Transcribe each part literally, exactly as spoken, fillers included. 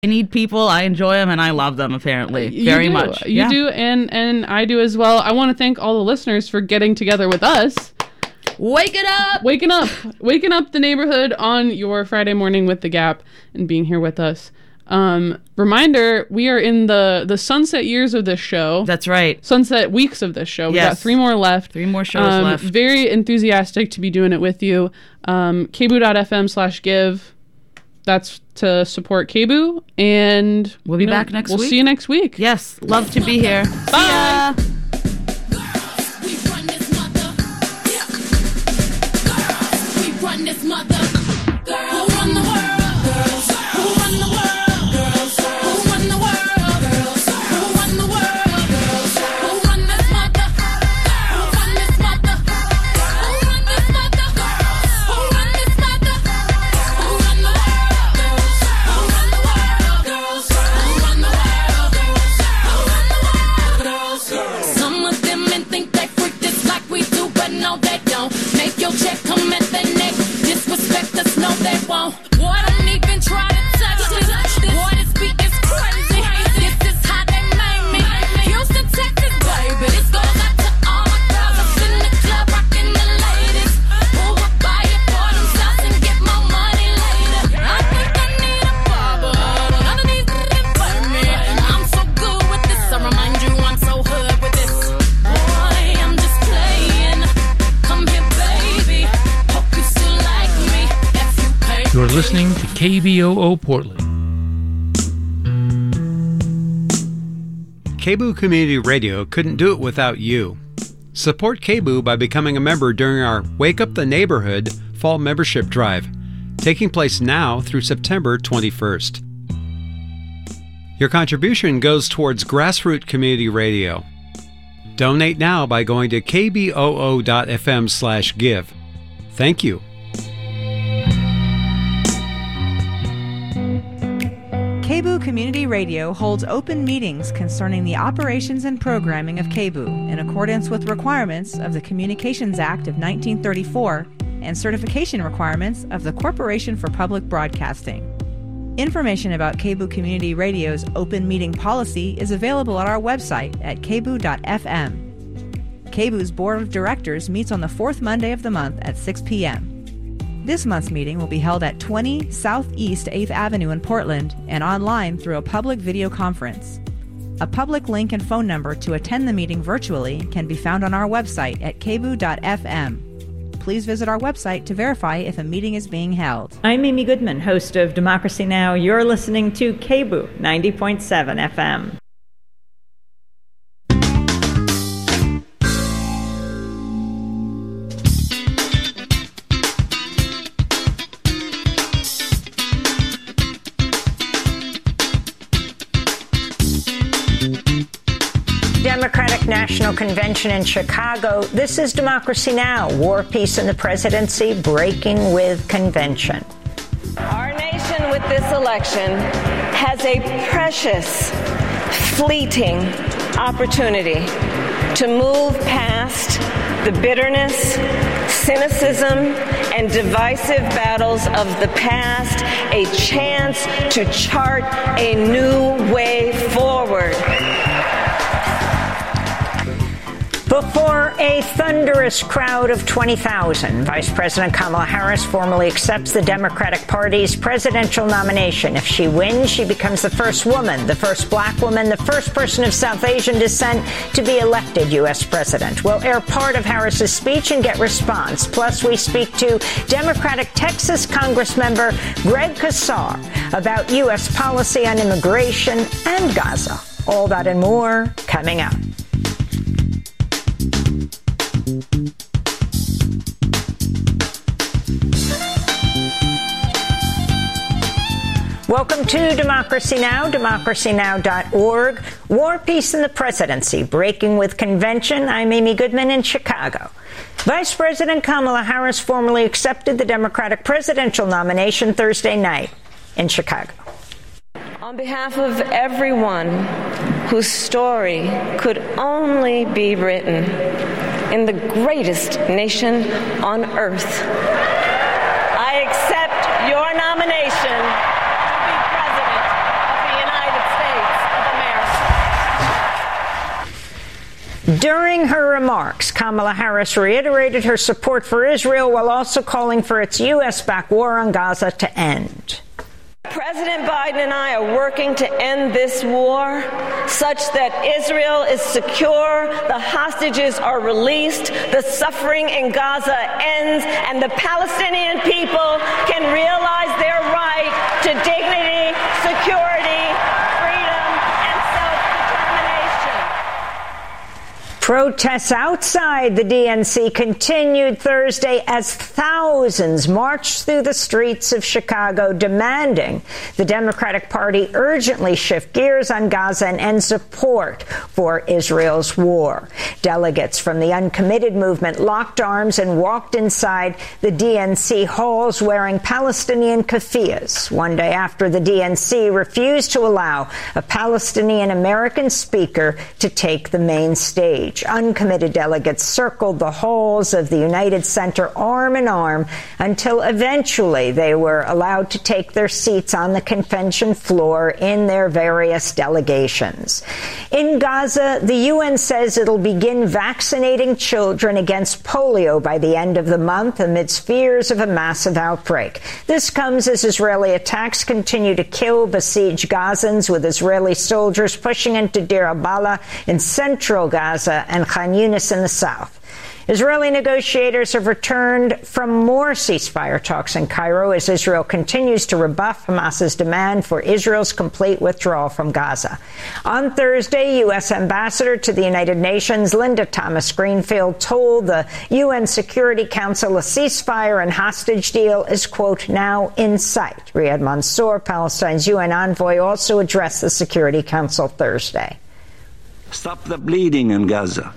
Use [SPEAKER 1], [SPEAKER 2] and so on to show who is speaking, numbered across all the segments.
[SPEAKER 1] I need people. I enjoy them, and I love them, apparently,
[SPEAKER 2] you
[SPEAKER 1] very
[SPEAKER 2] do.
[SPEAKER 1] much.
[SPEAKER 2] You
[SPEAKER 1] yeah.
[SPEAKER 2] do, and, and I do as well. I want to thank all the listeners for getting together with us.
[SPEAKER 1] Waking up!
[SPEAKER 2] Waking up! Waking up the neighborhood on your Friday morning with The Gap and being here with us. Um, reminder, we are in the, the sunset years of this show.
[SPEAKER 1] That's right.
[SPEAKER 2] Sunset weeks of this show. We
[SPEAKER 1] yes.
[SPEAKER 2] got three more left.
[SPEAKER 1] Three more shows
[SPEAKER 2] um,
[SPEAKER 1] left.
[SPEAKER 2] Very enthusiastic to be doing it with you. Um, kboo.fm slash give. That's to support Kboo. And
[SPEAKER 1] we'll be
[SPEAKER 2] you know,
[SPEAKER 1] back next
[SPEAKER 2] we'll
[SPEAKER 1] week.
[SPEAKER 2] We'll see you next week.
[SPEAKER 1] Yes. Love to be here.
[SPEAKER 2] Bye.
[SPEAKER 1] See ya.
[SPEAKER 3] This mother, girl, who run the world? Girls, who run the world? Girls, who run the world? Girls, who run the world? Girls, who run this mother? Who run this mother? Who run this mother? Who run this mother? Who run the world? Girls, who run the world? Girls, who run the world? Girls, who run the world? Girls. Some of them men think they freak this like we do, but no, they don't. Make your check come at their neck. Disrespect us, no they won't. Boy, don't even try to touch this. Boy, this beat is crazy. This is how they made me. Houston, Texas, baby. This goes out to all my girls up in the club, rocking the ladies. Who will buy it for themselves and get more money later? I think I need a barber. None of these niggas burn me. I'm so good with this. I remind you I'm so hood with this. Boy, I'm just playing. Come here, baby. Hope you still like me. If you pay.
[SPEAKER 4] You're listening to K B O O Portland.
[SPEAKER 5] Kboo Community Radio couldn't do it without you. Support Kboo by becoming a member during our Wake Up the Neighborhood Fall Membership Drive, taking place now through September twenty-first. Your contribution goes towards grassroots community radio. Donate now by going to kboo.fm slash give. Thank you.
[SPEAKER 6] Kboo Community Radio holds open meetings concerning the operations and programming of Kboo in accordance with requirements of the Communications Act of nineteen thirty-four and certification requirements of the Corporation for Public Broadcasting. Information about Kboo Community Radio's open meeting policy is available at our website at kboo dot f m. Kboo's Board of Directors meets on the fourth Monday of the month at six p.m. This month's meeting will be held at twenty Southeast eighth Avenue in Portland and online through a public video conference. A public link and phone number to attend the meeting virtually can be found on our website at kboo dot f m. Please visit our website to verify if a meeting is being held.
[SPEAKER 7] I'm Amy Goodman, host of Democracy Now! You're listening to Kboo ninety point seven F M. Democratic National Convention in Chicago. This is Democracy Now! War, Peace, and the Presidency, breaking with convention.
[SPEAKER 8] Our nation with this election has a precious, fleeting opportunity to move past the bitterness, cynicism, and divisive battles of the past, a chance to chart a new way forward.
[SPEAKER 7] Before a thunderous crowd of twenty thousand, Vice President Kamala Harris formally accepts the Democratic Party's presidential nomination. If she wins, she becomes the first woman, the first black woman, the first person of South Asian descent to be elected U S president. We'll air part of Harris's speech and get response. Plus, we speak to Democratic Texas Congressmember Greg Casar about U S policy on immigration and Gaza. All that and more coming up. Welcome to Democracy Now!, democracy now dot org. War, Peace, and the Presidency, breaking with convention. I'm Amy Goodman in Chicago. Vice President Kamala Harris formally accepted the Democratic presidential nomination Thursday night in Chicago.
[SPEAKER 8] On behalf of everyone whose story could only be written in the greatest nation on earth, I accept your nomination to be President of
[SPEAKER 7] During her remarks, Kamala Harris reiterated her support for Israel while also calling for its U S-backed war on Gaza to end.
[SPEAKER 8] President Biden and I are working to end this war such that Israel is secure, the hostages are released, the suffering in Gaza ends, and the Palestinian people can realize their right to dignity, security, freedom, and self-determination.
[SPEAKER 7] Protests outside the D N C continued Thursday as thousands marched through the streets of Chicago demanding the Democratic Party urgently shift gears on Gaza and end support for Israel's war. Delegates from the uncommitted movement locked arms and walked inside the D N C halls wearing Palestinian keffiyehs, one day after the D N C refused to allow a Palestinian-American speaker to take the main stage. Uncommitted delegates circled the halls of the United Center arm in arm until eventually they were allowed to take their seats on the convention floor in their various delegations. In Gaza, the U N says it'll begin vaccinating children against polio by the end of the month amidst fears of a massive outbreak. This comes as Israeli attacks continue to kill besieged Gazans, with Israeli soldiers pushing into Deir al-Balah in central Gaza and Khan Yunis in the south. Israeli negotiators have returned from more ceasefire talks in Cairo as Israel continues to rebuff Hamas's demand for Israel's complete withdrawal from Gaza. On Thursday, U S Ambassador to the United Nations Linda Thomas-Greenfield told the U N Security Council a ceasefire and hostage deal is, quote, now in sight. Riyad Mansour, Palestine's U N envoy, also addressed the Security Council Thursday.
[SPEAKER 9] Stop the bleeding in Gaza.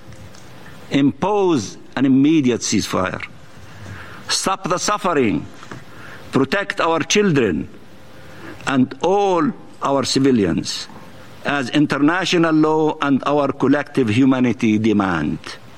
[SPEAKER 9] Impose an immediate ceasefire. Stop the suffering. Protect our children and all our civilians, as international law and our collective humanity demand.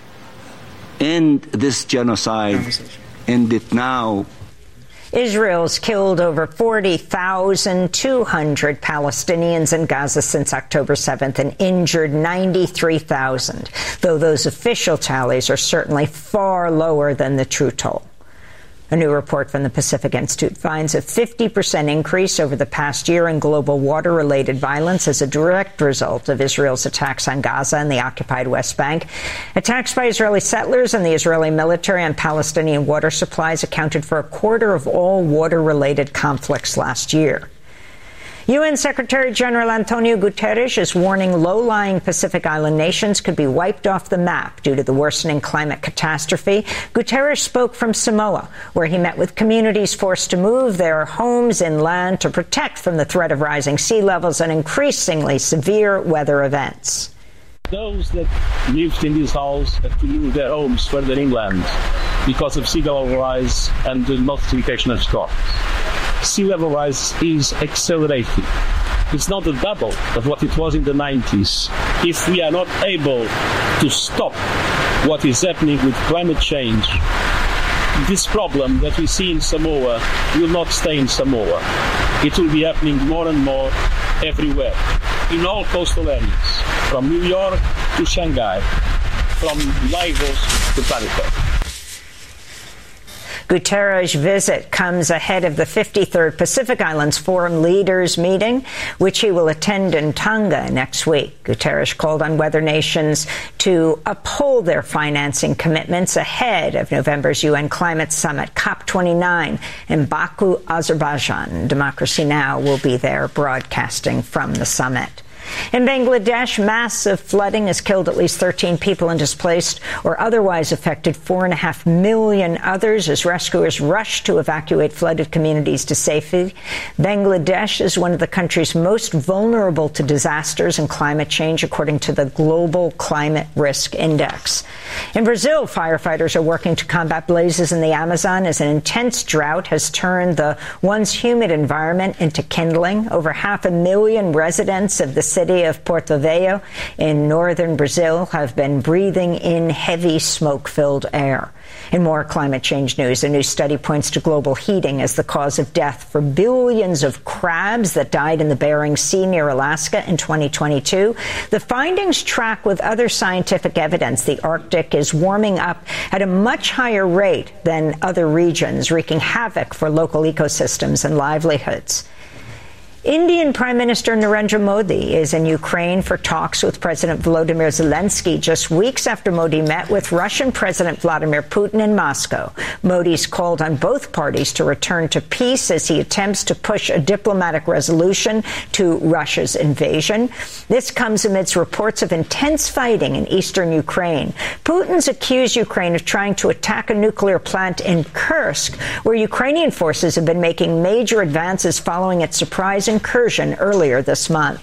[SPEAKER 9] End this genocide. End it now.
[SPEAKER 7] Israel's killed over forty thousand two hundred Palestinians in Gaza since October seventh and injured ninety-three thousand, though those official tallies are certainly far lower than the true toll. A new report from the Pacific Institute finds a fifty percent increase over the past year in global water-related violence as a direct result of Israel's attacks on Gaza and the occupied West Bank. Attacks by Israeli settlers and the Israeli military on Palestinian water supplies accounted for a quarter of all water-related conflicts last year. U N Secretary General Antonio Guterres is warning low-lying Pacific Island nations could be wiped off the map due to the worsening climate catastrophe. Guterres spoke from Samoa, where he met with communities forced to move their homes inland to protect from the threat of rising sea levels and increasingly severe weather events.
[SPEAKER 10] Those that lived in these houses have to move their homes further inland because of sea level rise and the multiplication of storms. Sea level rise is accelerating. It's not a double of what it was in the nineties. If we are not able to stop what is happening with climate change, this problem that we see in Samoa will not stay in Samoa. It will be happening more and more everywhere, in all coastal areas, from New York to Shanghai, from Lagos to Paris.
[SPEAKER 7] Guterres' visit comes ahead of the fifty-third Pacific Islands Forum Leaders meeting, which he will attend in Tonga next week. Guterres called on weather nations to uphold their financing commitments ahead of November's U N Climate Summit, COP twenty-nine, in Baku, Azerbaijan. Democracy Now! Will be there broadcasting from the summit. In Bangladesh, massive flooding has killed at least thirteen people and displaced or otherwise affected four and a half million others as rescuers rush to evacuate flooded communities to safety. Bangladesh is one of the countries most vulnerable to disasters and climate change, according to the Global Climate Risk Index. In Brazil, firefighters are working to combat blazes in the Amazon as an intense drought has turned the once humid environment into kindling. Over half a million residents of the city of Porto Velho in northern Brazil have been breathing in heavy smoke-filled air. In more climate change news, a new study points to global heating as the cause of death for billions of crabs that died in the Bering Sea near Alaska in twenty twenty-two. The findings track with other scientific evidence the Arctic is warming up at a much higher rate than other regions, wreaking havoc for local ecosystems and livelihoods. Indian Prime Minister Narendra Modi is in Ukraine for talks with President Volodymyr Zelensky just weeks after Modi met with Russian President Vladimir Putin in Moscow. Modi's called on both parties to return to peace as he attempts to push a diplomatic resolution to Russia's invasion. This comes amidst reports of intense fighting in eastern Ukraine. Putin's accused Ukraine of trying to attack a nuclear plant in Kursk, where Ukrainian forces have been making major advances following its surprise incursion earlier this month.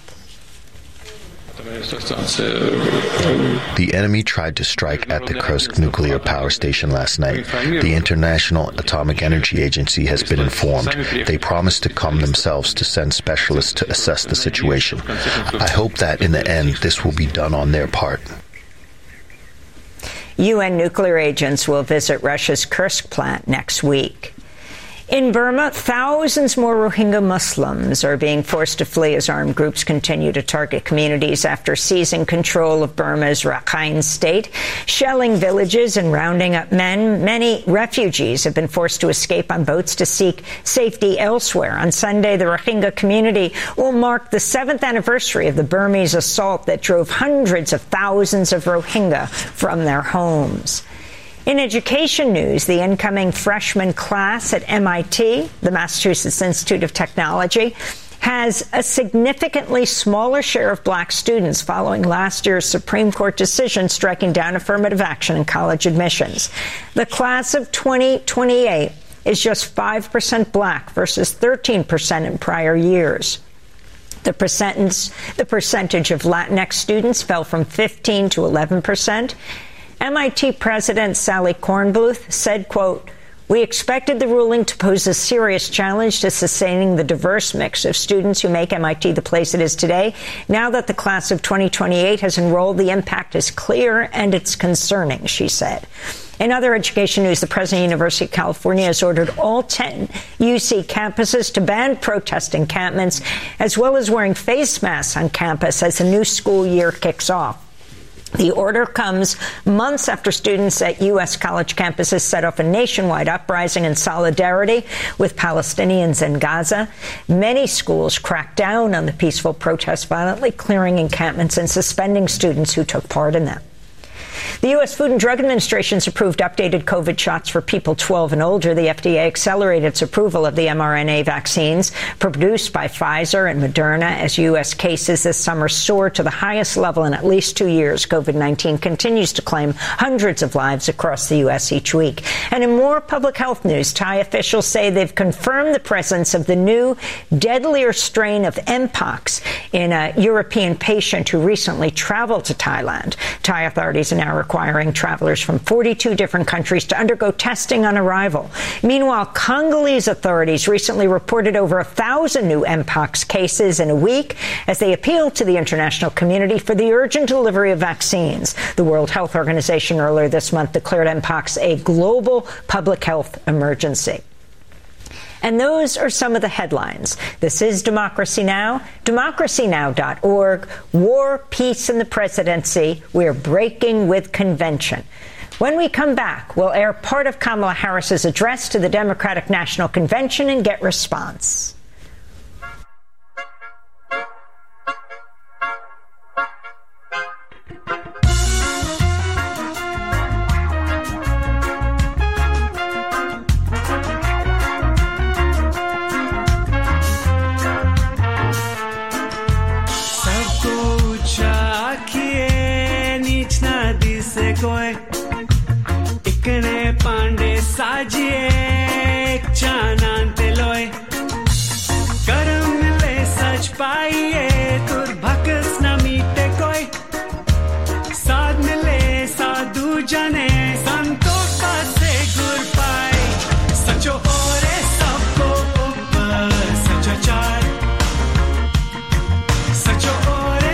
[SPEAKER 11] The enemy tried to strike at the Kursk nuclear power station last night. The International Atomic Energy Agency has been informed. They promised to come themselves to send specialists to assess the situation. I hope that in the end this will be done on their part.
[SPEAKER 7] U N nuclear agents will visit Russia's Kursk plant next week. In Burma, thousands more Rohingya Muslims are being forced to flee as armed groups continue to target communities after seizing control of Burma's Rakhine state, shelling villages and rounding up men. Many refugees have been forced to escape on boats to seek safety elsewhere. On Sunday, the Rohingya community will mark the seventh anniversary of the Burmese assault that drove hundreds of thousands of Rohingya from their homes. In education news, the incoming freshman class at M I T, the Massachusetts Institute of Technology, has a significantly smaller share of black students following last year's Supreme Court decision striking down affirmative action in college admissions. The class of twenty twenty-eight is just five percent black versus thirteen percent in prior years. The percentage, the percentage of Latinx students fell from fifteen to eleven percent. M I T President Sally Kornbluth said, quote, "We expected the ruling to pose a serious challenge to sustaining the diverse mix of students who make M I T the place it is today. Now that the class of twenty twenty-eight has enrolled, the impact is clear and it's concerning," she said. In other education news, the President of the University of California has ordered all ten U C campuses to ban protest encampments, as well as wearing face masks on campus as the new school year kicks off. The order comes months after students at U S college campuses set off a nationwide uprising in solidarity with Palestinians in Gaza. Many schools cracked down on the peaceful protests, violently clearing encampments and suspending students who took part in them. The U S Food and Drug Administration's approved updated COVID shots for people twelve and older. The F D A accelerated its approval of the mRNA vaccines produced by Pfizer and Moderna as U S cases this summer soared to the highest level in at least two years. COVID nineteen continues to claim hundreds of lives across the U S each week. And in more public health news, Thai officials say they've confirmed the presence of the new, deadlier strain of Mpox in a European patient who recently traveled to Thailand. Thai authorities are now requiring travelers from forty-two different countries to undergo testing on arrival. Meanwhile, Congolese authorities recently reported over a thousand new Mpox cases in a week as they appealed to the international community for the urgent delivery of vaccines. The World Health Organization earlier this month declared Mpox a global public health emergency. And those are some of the headlines. This is Democracy Now!, democracy now dot org. War, peace, and the presidency. We're breaking with convention. When we come back, we'll air part of Kamala Harris's address to the Democratic National Convention and get response.
[SPEAKER 12] इकने Pandey साजिए Chanan तेलोय करम मिले सच पाइए दुर्भकस न मीटे कोई साथ मिले साधु जने संतोष से गुर पाए सचो ओरे सबको ऊपर सचाचार सचो ओरे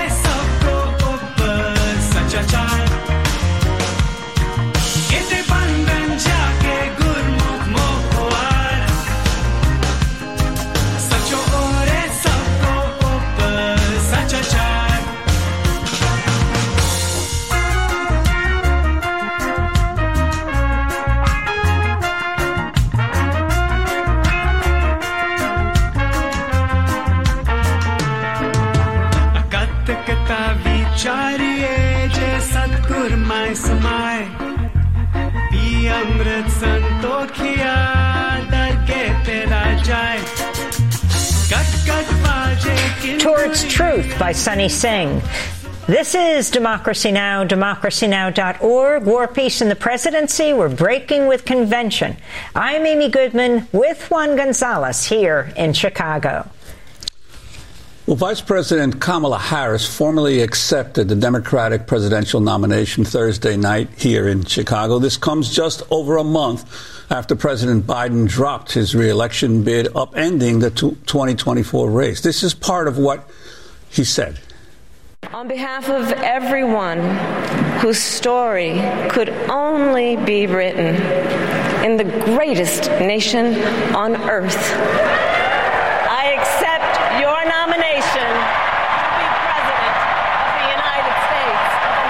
[SPEAKER 12] Chariye je satgur mai samay pi amrit santokhiya darge tera jaye kat kat baje
[SPEAKER 7] Towards Truth by Sunny Singh. This is Democracy Now!, democracy now dot org. War, Peace, and the Presidency. We're breaking with convention. I'm Amy Goodman with Juan Gonzalez here in Chicago.
[SPEAKER 13] Well, Vice President Kamala Harris formally accepted the Democratic presidential nomination Thursday night here in Chicago. This comes just over a month after President Biden dropped his reelection bid, upending the twenty twenty-four race. This is part of what he said.
[SPEAKER 8] On behalf of everyone whose story could only be written in the greatest nation on earth, I accept your nomination to be President of the United States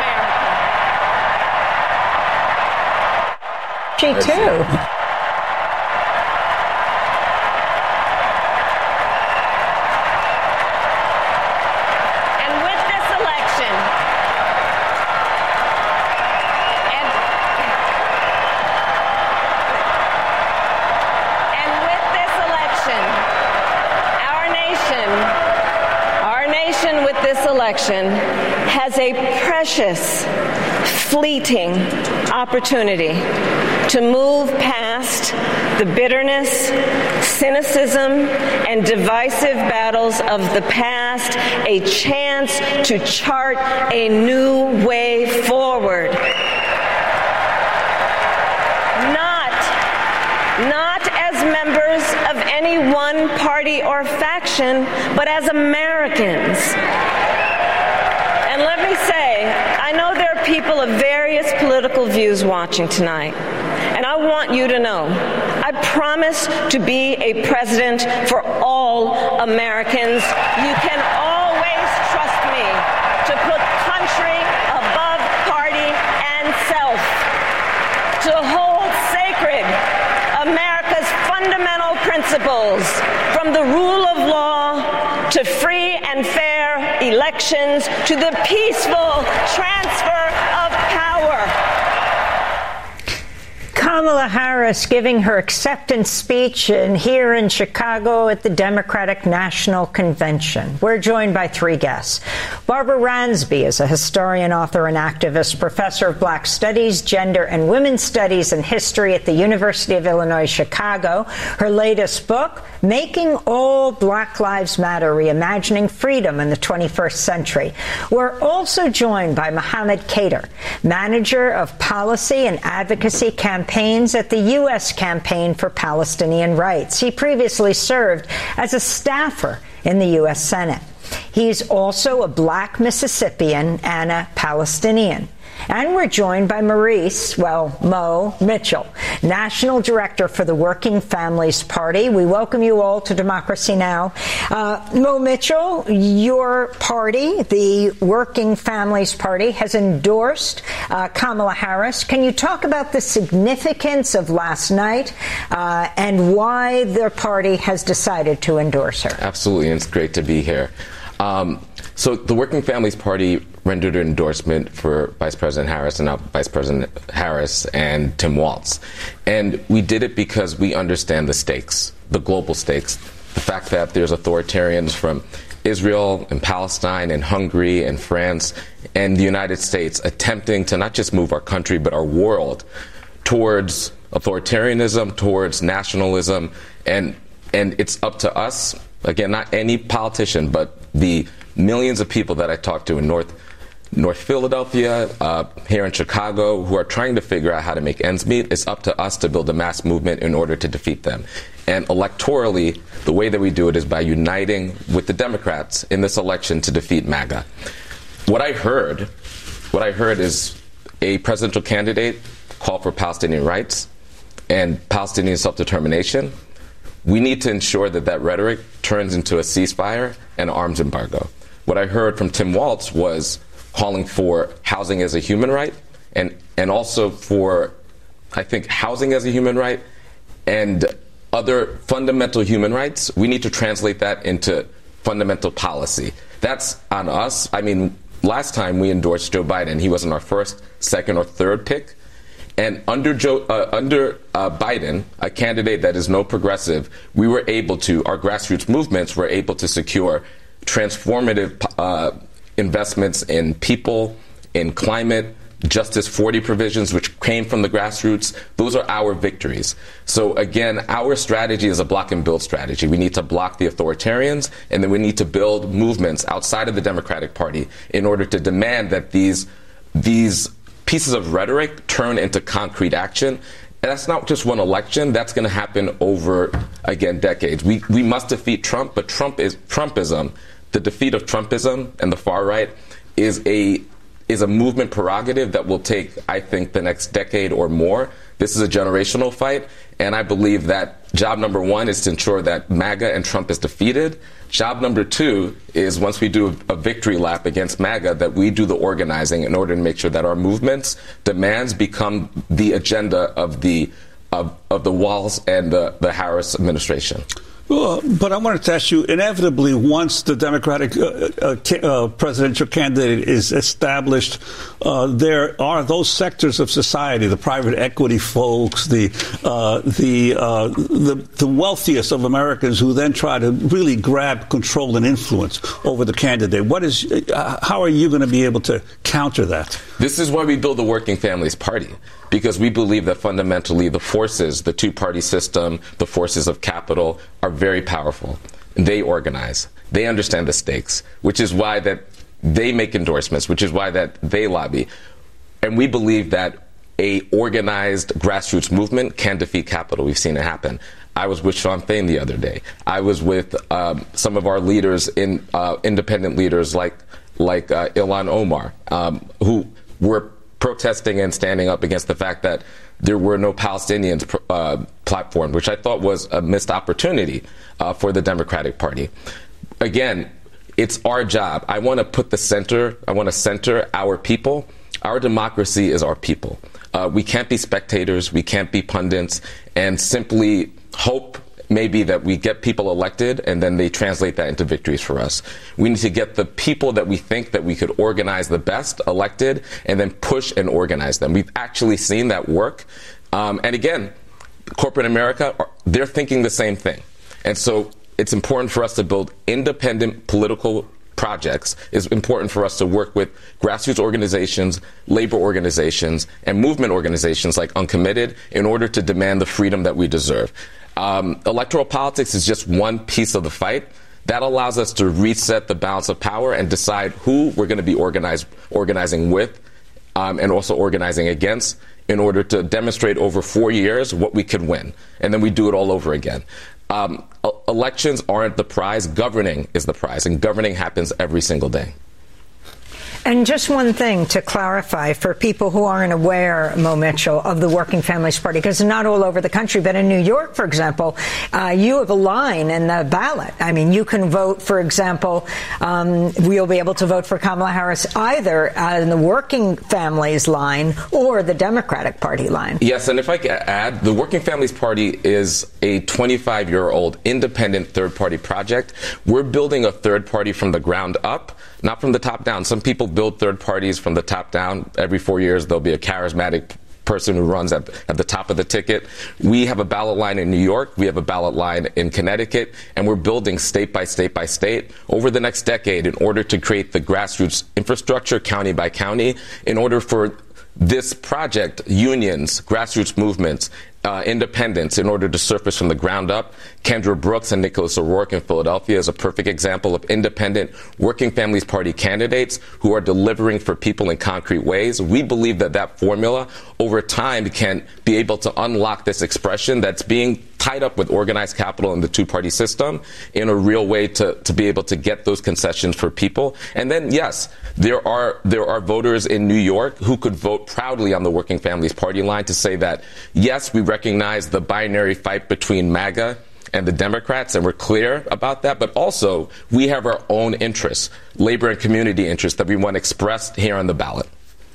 [SPEAKER 8] of America.
[SPEAKER 7] She too. Has a precious, fleeting opportunity to move past the bitterness, cynicism, and divisive battles of the past, a chance to chart a new way forward. Not, not as members of any one party or faction, but as Americans. And let me say, I know there are people of various political views watching tonight, and I want you to know, I promise to be a president for all Americans. You can always trust me to put country above party and self, to hold sacred America's fundamental principles, from the rule of law to free and fair elections to the peaceful transfer of power. Kamala Harris giving her acceptance speech in, here in Chicago at the Democratic National Convention. We're joined by three guests. Barbara Ransby is a historian, author, and activist, professor of Black Studies, Gender and Women's Studies and History at the University of Illinois, Chicago. Her latest book, Making All Black Lives Matter, Reimagining Freedom in the twenty-first Century. We're also joined by Mohammed Khader, manager of policy and advocacy campaigns at the U S Campaign for Palestinian Rights. He previously served as a staffer in the U S Senate. He's also a Black Mississippian and a Palestinian. And we're joined by Maurice, well, Mo Mitchell, National Director for the Working Families Party. We welcome you all to Democracy Now! Uh, Mo Mitchell, your party, the Working Families Party, has endorsed uh, Kamala Harris. Can you talk about the significance of last night uh, and why the party has decided to endorse her?
[SPEAKER 14] Absolutely, and it's great to be here. Um, so the Working Families Party rendered an endorsement for Vice President Harris and now Vice President Harris and Tim Walz. And we did it because we understand the stakes, the global stakes, the fact that there's authoritarians from Israel and Palestine and Hungary and France and the United States attempting to not just move our country but our world towards authoritarianism, towards nationalism, and and it's up to us, again, not any politician, but the millions of people that I talk to in North North Philadelphia, uh, here in Chicago, who are trying to figure out how to make ends meet. It's up to us to build a mass movement in order to defeat them. And electorally, the way that we do it is by uniting with the Democrats in this election to defeat MAGA. What I heard, what I heard is a presidential candidate call for Palestinian rights and Palestinian self-determination. We need to ensure that that rhetoric turns into a ceasefire and arms embargo. What I heard from Tim Walz was calling for housing as a human right, and, and also for, I think, housing as a human right and other fundamental human rights. We need to translate that into fundamental policy. That's on us. I mean, last time we endorsed Joe Biden, he wasn't our first, second, or third pick. And under Joe, uh, under uh, Biden, a candidate that is no progressive, we were able to, our grassroots movements were able to secure transformative uh, investments in people, in climate, Justice forty provisions, which came from the grassroots. Those are our victories. So again, our strategy is a block and build strategy. We need to block the authoritarians, and then we need to build movements outside of the Democratic Party in order to demand that these these pieces of rhetoric turn into concrete action. And that's not just one election. That's going to happen over, again, decades. We we must defeat Trump, but Trump is Trumpism. The defeat of Trumpism and the far right is a is a movement prerogative that will take, I think, the next decade or more. This is a generational fight, and I believe that job number one is to ensure that MAGA and Trump is defeated. Job number two is, once we do a victory lap against MAGA, that we do the organizing in order to make sure that our movements, demands become the agenda of the of, of the Walz and the, the Harris administration.
[SPEAKER 13] Well, but I wanted to ask you, inevitably, once the Democratic uh, uh, uh, presidential candidate is established, uh, there are those sectors of society, the private equity folks, the uh, the, uh, the the wealthiest of Americans, who then try to really grab control and influence over the candidate. What is? Uh, how are you going to be able to counter that?
[SPEAKER 14] This is why we build the Working Families Party, because we believe that fundamentally the forces, the two-party system, the forces of capital are very powerful. They organize. They understand the stakes, which is why that they make endorsements, which is why that they lobby. And we believe that a organized grassroots movement can defeat capital. We've seen it happen. I was with Sean Fain the other day. I was with um, some of our leaders, in uh, independent leaders like like uh, Ilhan Omar, um, who were protesting and standing up against the fact that there were no Palestinians uh, platform, which I thought was a missed opportunity uh, for the Democratic Party. Again, it's our job. I want to put the center, I want to center our people. Our democracy is our people. Uh, we can't be spectators, we can't be pundits, and simply hope maybe that we get people elected and then they translate that into victories for us. We need to get the people that we think that we could organize the best elected and then push and organize them. We've actually seen that work. Um, and again, corporate America, they're thinking the same thing. And so it's important for us to build independent political projects. It's important for us to work with grassroots organizations, labor organizations, and movement organizations like Uncommitted in order to demand the freedom that we deserve. Um, electoral politics is just one piece of the fight. That allows us to reset the balance of power and decide who we're going to be organized, organizing with um, and also organizing against in order to demonstrate over four years what we could win. And then we do it all over again. Um, elections aren't the prize. Governing is the prize, and governing happens every single day.
[SPEAKER 7] And just one thing to clarify for people who aren't aware, Mo Mitchell, of the Working Families Party, because it's not all over the country, but in New York, for example, uh, you have a line in the ballot. I mean, you can vote, for example, um, we'll be able to vote for Kamala Harris either uh, in the Working Families line or the Democratic Party line.
[SPEAKER 14] Yes, and if I can add, the Working Families Party is a twenty-five-year-old independent third-party project. We're building a third party from the ground up, not from the top down. Some people build third parties from the top down. Every four years, there'll be a charismatic person who runs at, at the top of the ticket. We have a ballot line in New York. We have a ballot line in Connecticut. And we're building state by state by state over the next decade in order to create the grassroots infrastructure, county by county, in order for this project, unions, grassroots movements, Uh, independence, in order to surface from the ground up. Kendra Brooks and Nicholas O'Rourke in Philadelphia is a perfect example of independent Working Families Party candidates who are delivering for people in concrete ways. We believe that that formula over time can be able to unlock this expression that's being tied up with organized capital in the two-party system in a real way to, to be able to get those concessions for people. And then, yes, there are there are voters in New York who could vote proudly on the Working Families Party line to say that, yes, we recognize the binary fight between MAGA and the Democrats, and we're clear about that, but also we have our own interests, labor and community interests, that we want expressed here on the ballot.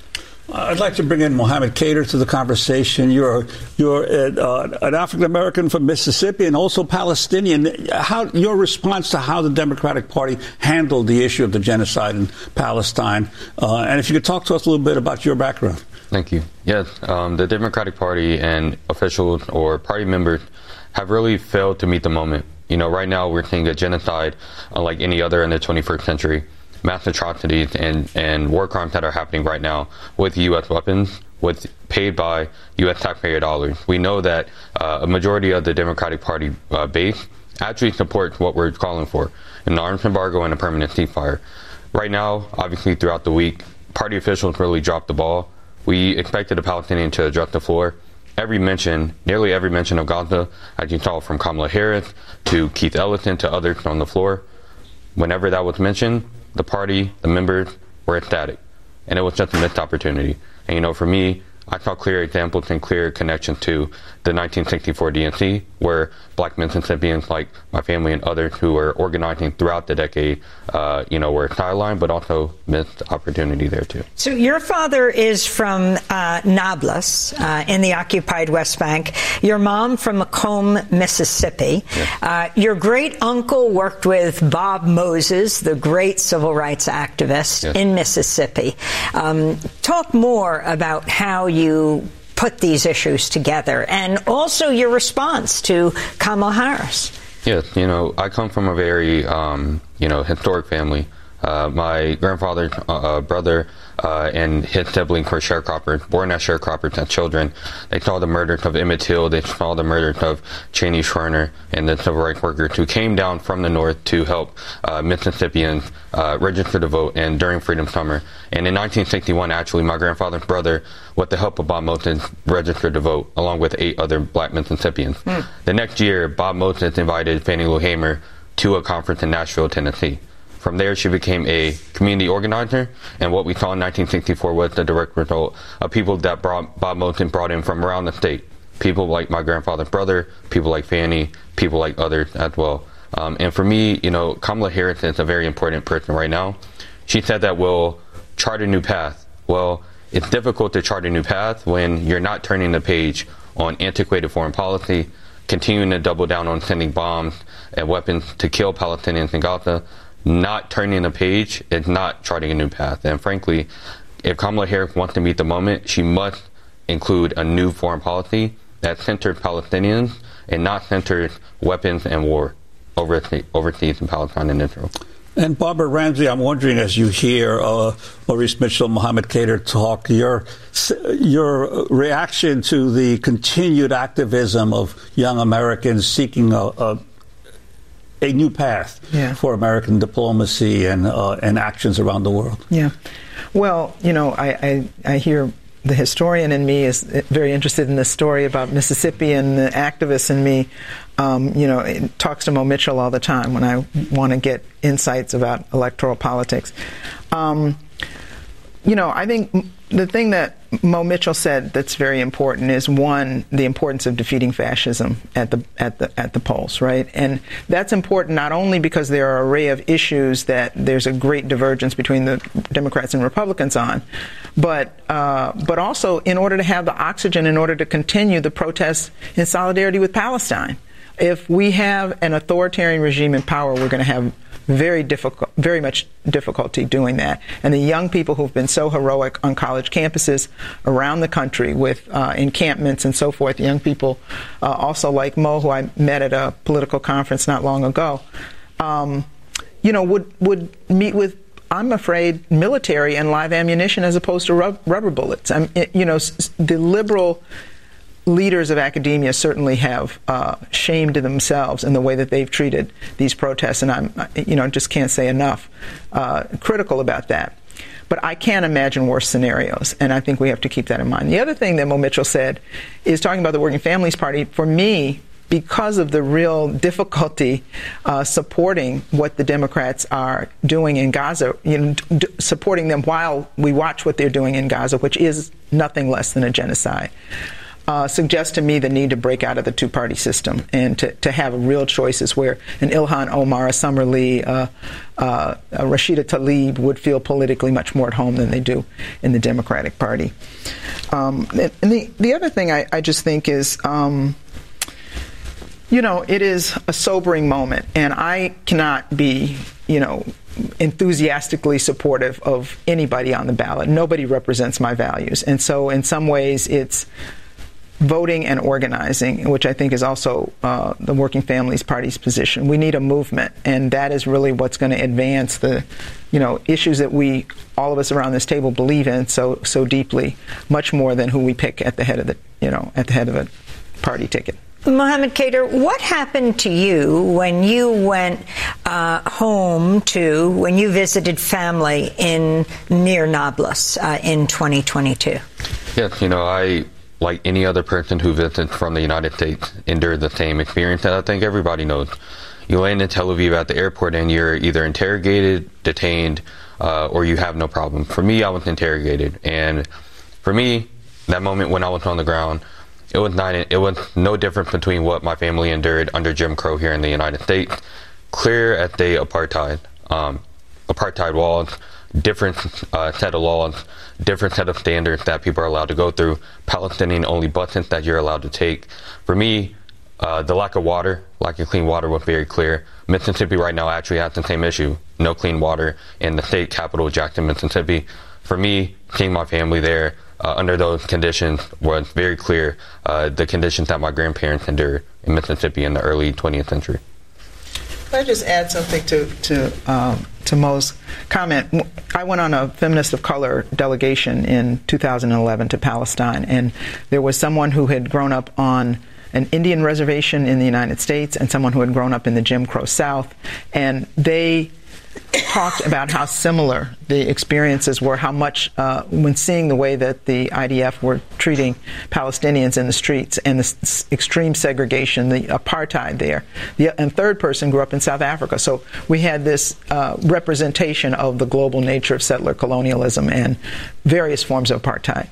[SPEAKER 13] I'd like to bring in Mohammed Khadr to the conversation. You're you're uh, an African American from Mississippi and also Palestinian. How your response to how the Democratic Party handled the issue of the genocide in Palestine, uh, and if you could talk to us a little bit about your background.
[SPEAKER 15] Thank you. Yes, um, the Democratic Party and officials or party members have really failed to meet the moment. You know, right now we're seeing a genocide unlike any other in the twenty-first century. Mass atrocities and, and war crimes that are happening right now with U S weapons, with paid by U S taxpayer dollars. We know that uh, a majority of the Democratic Party uh, base actually supports what we're calling for, an arms embargo and a permanent ceasefire. Right now, obviously throughout the week, party officials really dropped the ball. We expected the Palestinians to address the floor. Every mention, nearly every mention of Gaza, as you saw from Kamala Harris to Keith Ellison to others on the floor, whenever that was mentioned, the party, the members were ecstatic. And it was just a missed opportunity. And, you know, for me, I saw clear examples and clear connections to the nineteen sixty-four D N C, where black Mississippians like my family and others who were organizing throughout the decade, uh, you know, were sidelined, but also missed opportunity there too.
[SPEAKER 7] So your father is from uh, Nablus uh, in the occupied West Bank. Your mom from Macomb, Mississippi. Yeah. Uh, your great uncle worked with Bob Moses, the great civil rights activist yes. in Mississippi. Um, talk more about how you put these issues together, and also your response to Kamala Harris.
[SPEAKER 15] Yes, you know, I come from a very, um, you know, historic family. Uh, my grandfather's uh, brother uh, and his siblings were sharecroppers, born as sharecroppers as children. They saw the murders of Emmett Till, they saw the murders of Cheney Schwerner and the civil rights workers who came down from the north to help uh, Mississippians uh, register to vote and during Freedom Summer. And in nineteen sixty-one, actually, my grandfather's brother, with the help of Bob Moses, registered to vote, along with eight other black Mississippians. Mm. The next year, Bob Moses invited Fannie Lou Hamer to a conference in Nashville, Tennessee. From there, she became a community organizer, and what we saw in nineteen sixty-four was the direct result of people that brought, Bob Moses brought in from around the state. People like my grandfather's brother, people like Fannie, people like others as well. Um, and for me, you know, Kamala Harris is a very important person right now. She said that we'll chart a new path. Well, it's difficult to chart a new path when you're not turning the page on antiquated foreign policy, continuing to double down on sending bombs and weapons to kill Palestinians in Gaza. Not turning the page is not charting a new path. And frankly, if Kamala Harris wants to meet the moment, she must include a new foreign policy that centers Palestinians and not centers weapons and war overseas in Palestine and Israel.
[SPEAKER 13] And Barbara Ramsey, I'm wondering, as you hear uh, Maurice Mitchell, Mohammed Khadr talk, your your reaction to the continued activism of young Americans seeking a, a a new path yeah. for American diplomacy and uh, and actions around the world.
[SPEAKER 16] Yeah. Well, you know, I, I, I hear the historian in me is very interested in this story about Mississippi, and the activist in me, um, you know, it talks to Mo Mitchell all the time when I want to get insights about electoral politics. Um, you know, I think the thing that Mo Mitchell said that's very important is, one, the importance of defeating fascism at the at the at the polls, right? And that's important not only because there are an array of issues that there's a great divergence between the Democrats and Republicans on, but uh, but also in order to have the oxygen, in order to continue the protests in solidarity with Palestine. If we have an authoritarian regime in power, we're going to have very difficult, very much difficulty doing that. And the young people who've been so heroic on college campuses around the country with uh, encampments and so forth, young people uh, also like Mo, who I met at a political conference not long ago, um, you know, would, would meet with, I'm afraid, military and live ammunition as opposed to rub- rubber bullets. I'm, you know, the liberal leaders of academia certainly have uh, shamed themselves in the way that they've treated these protests, and I'm, you know, just can't say enough uh, critical about that. But I can't imagine worse scenarios, and I think we have to keep that in mind. The other thing that Mo Mitchell said is talking about the Working Families Party. For me, because of the real difficulty uh, supporting what the Democrats are doing in Gaza, you know, d- supporting them while we watch what they're doing in Gaza, which is nothing less than a genocide. uh, suggests to me the need to break out of the two-party system and to, to have real choices where an Ilhan Omar, a Summer Lee, uh, uh, a Rashida Tlaib would feel politically much more at home than they do in the Democratic Party. Um, and the, the other thing I, I just think is, um, you know, it is a sobering moment, and I cannot be, you know, enthusiastically supportive of anybody on the ballot. Nobody represents my values. And so in some ways it's voting and organizing, which I think is also uh, the Working Families Party's position. We need a movement, and that is really what's going to advance the, you know, issues that we, all of us around this table, believe in so so deeply, much more than who we pick at the head of the, you know, at the head of a party ticket.
[SPEAKER 7] Mohammed Khadr, what happened to you when you went uh, home to, when you visited family in near Nablus uh, in twenty twenty-two?
[SPEAKER 15] Yes, you know, I, like any other person who visited from the United States, endured the same experience that I think everybody knows. You land in Tel Aviv at the airport and you're either interrogated, detained, uh, or you have no problem. For me, I was interrogated. And for me, that moment when I was on the ground, It was not. It was no difference between what my family endured under Jim Crow here in the United States. Clear as day apartheid, um, apartheid laws, different uh, set of laws, different set of standards that people are allowed to go through. Palestinian-only buses that you're allowed to take. For me, uh, the lack of water, lack of clean water, was very clear. Mississippi right now actually has the same issue: no clean water in the state capital, Jackson, Mississippi. For me, seeing my family there. Uh, under those conditions was very clear, uh, the conditions that my grandparents endured in Mississippi in the early twentieth century.
[SPEAKER 16] Can I just add something to to, um, to Mo's comment? I went on a Feminists of Color delegation in two thousand eleven to Palestine, and there was someone who had grown up on an Indian reservation in the United States and someone who had grown up in the Jim Crow South, and they talked about how similar the experiences were, how much, uh, when seeing the way that the I D F were treating Palestinians in the streets and the s- extreme segregation, the apartheid there. The and third person grew up in South Africa. So we had this uh, representation of the global nature of settler colonialism and various forms of apartheid.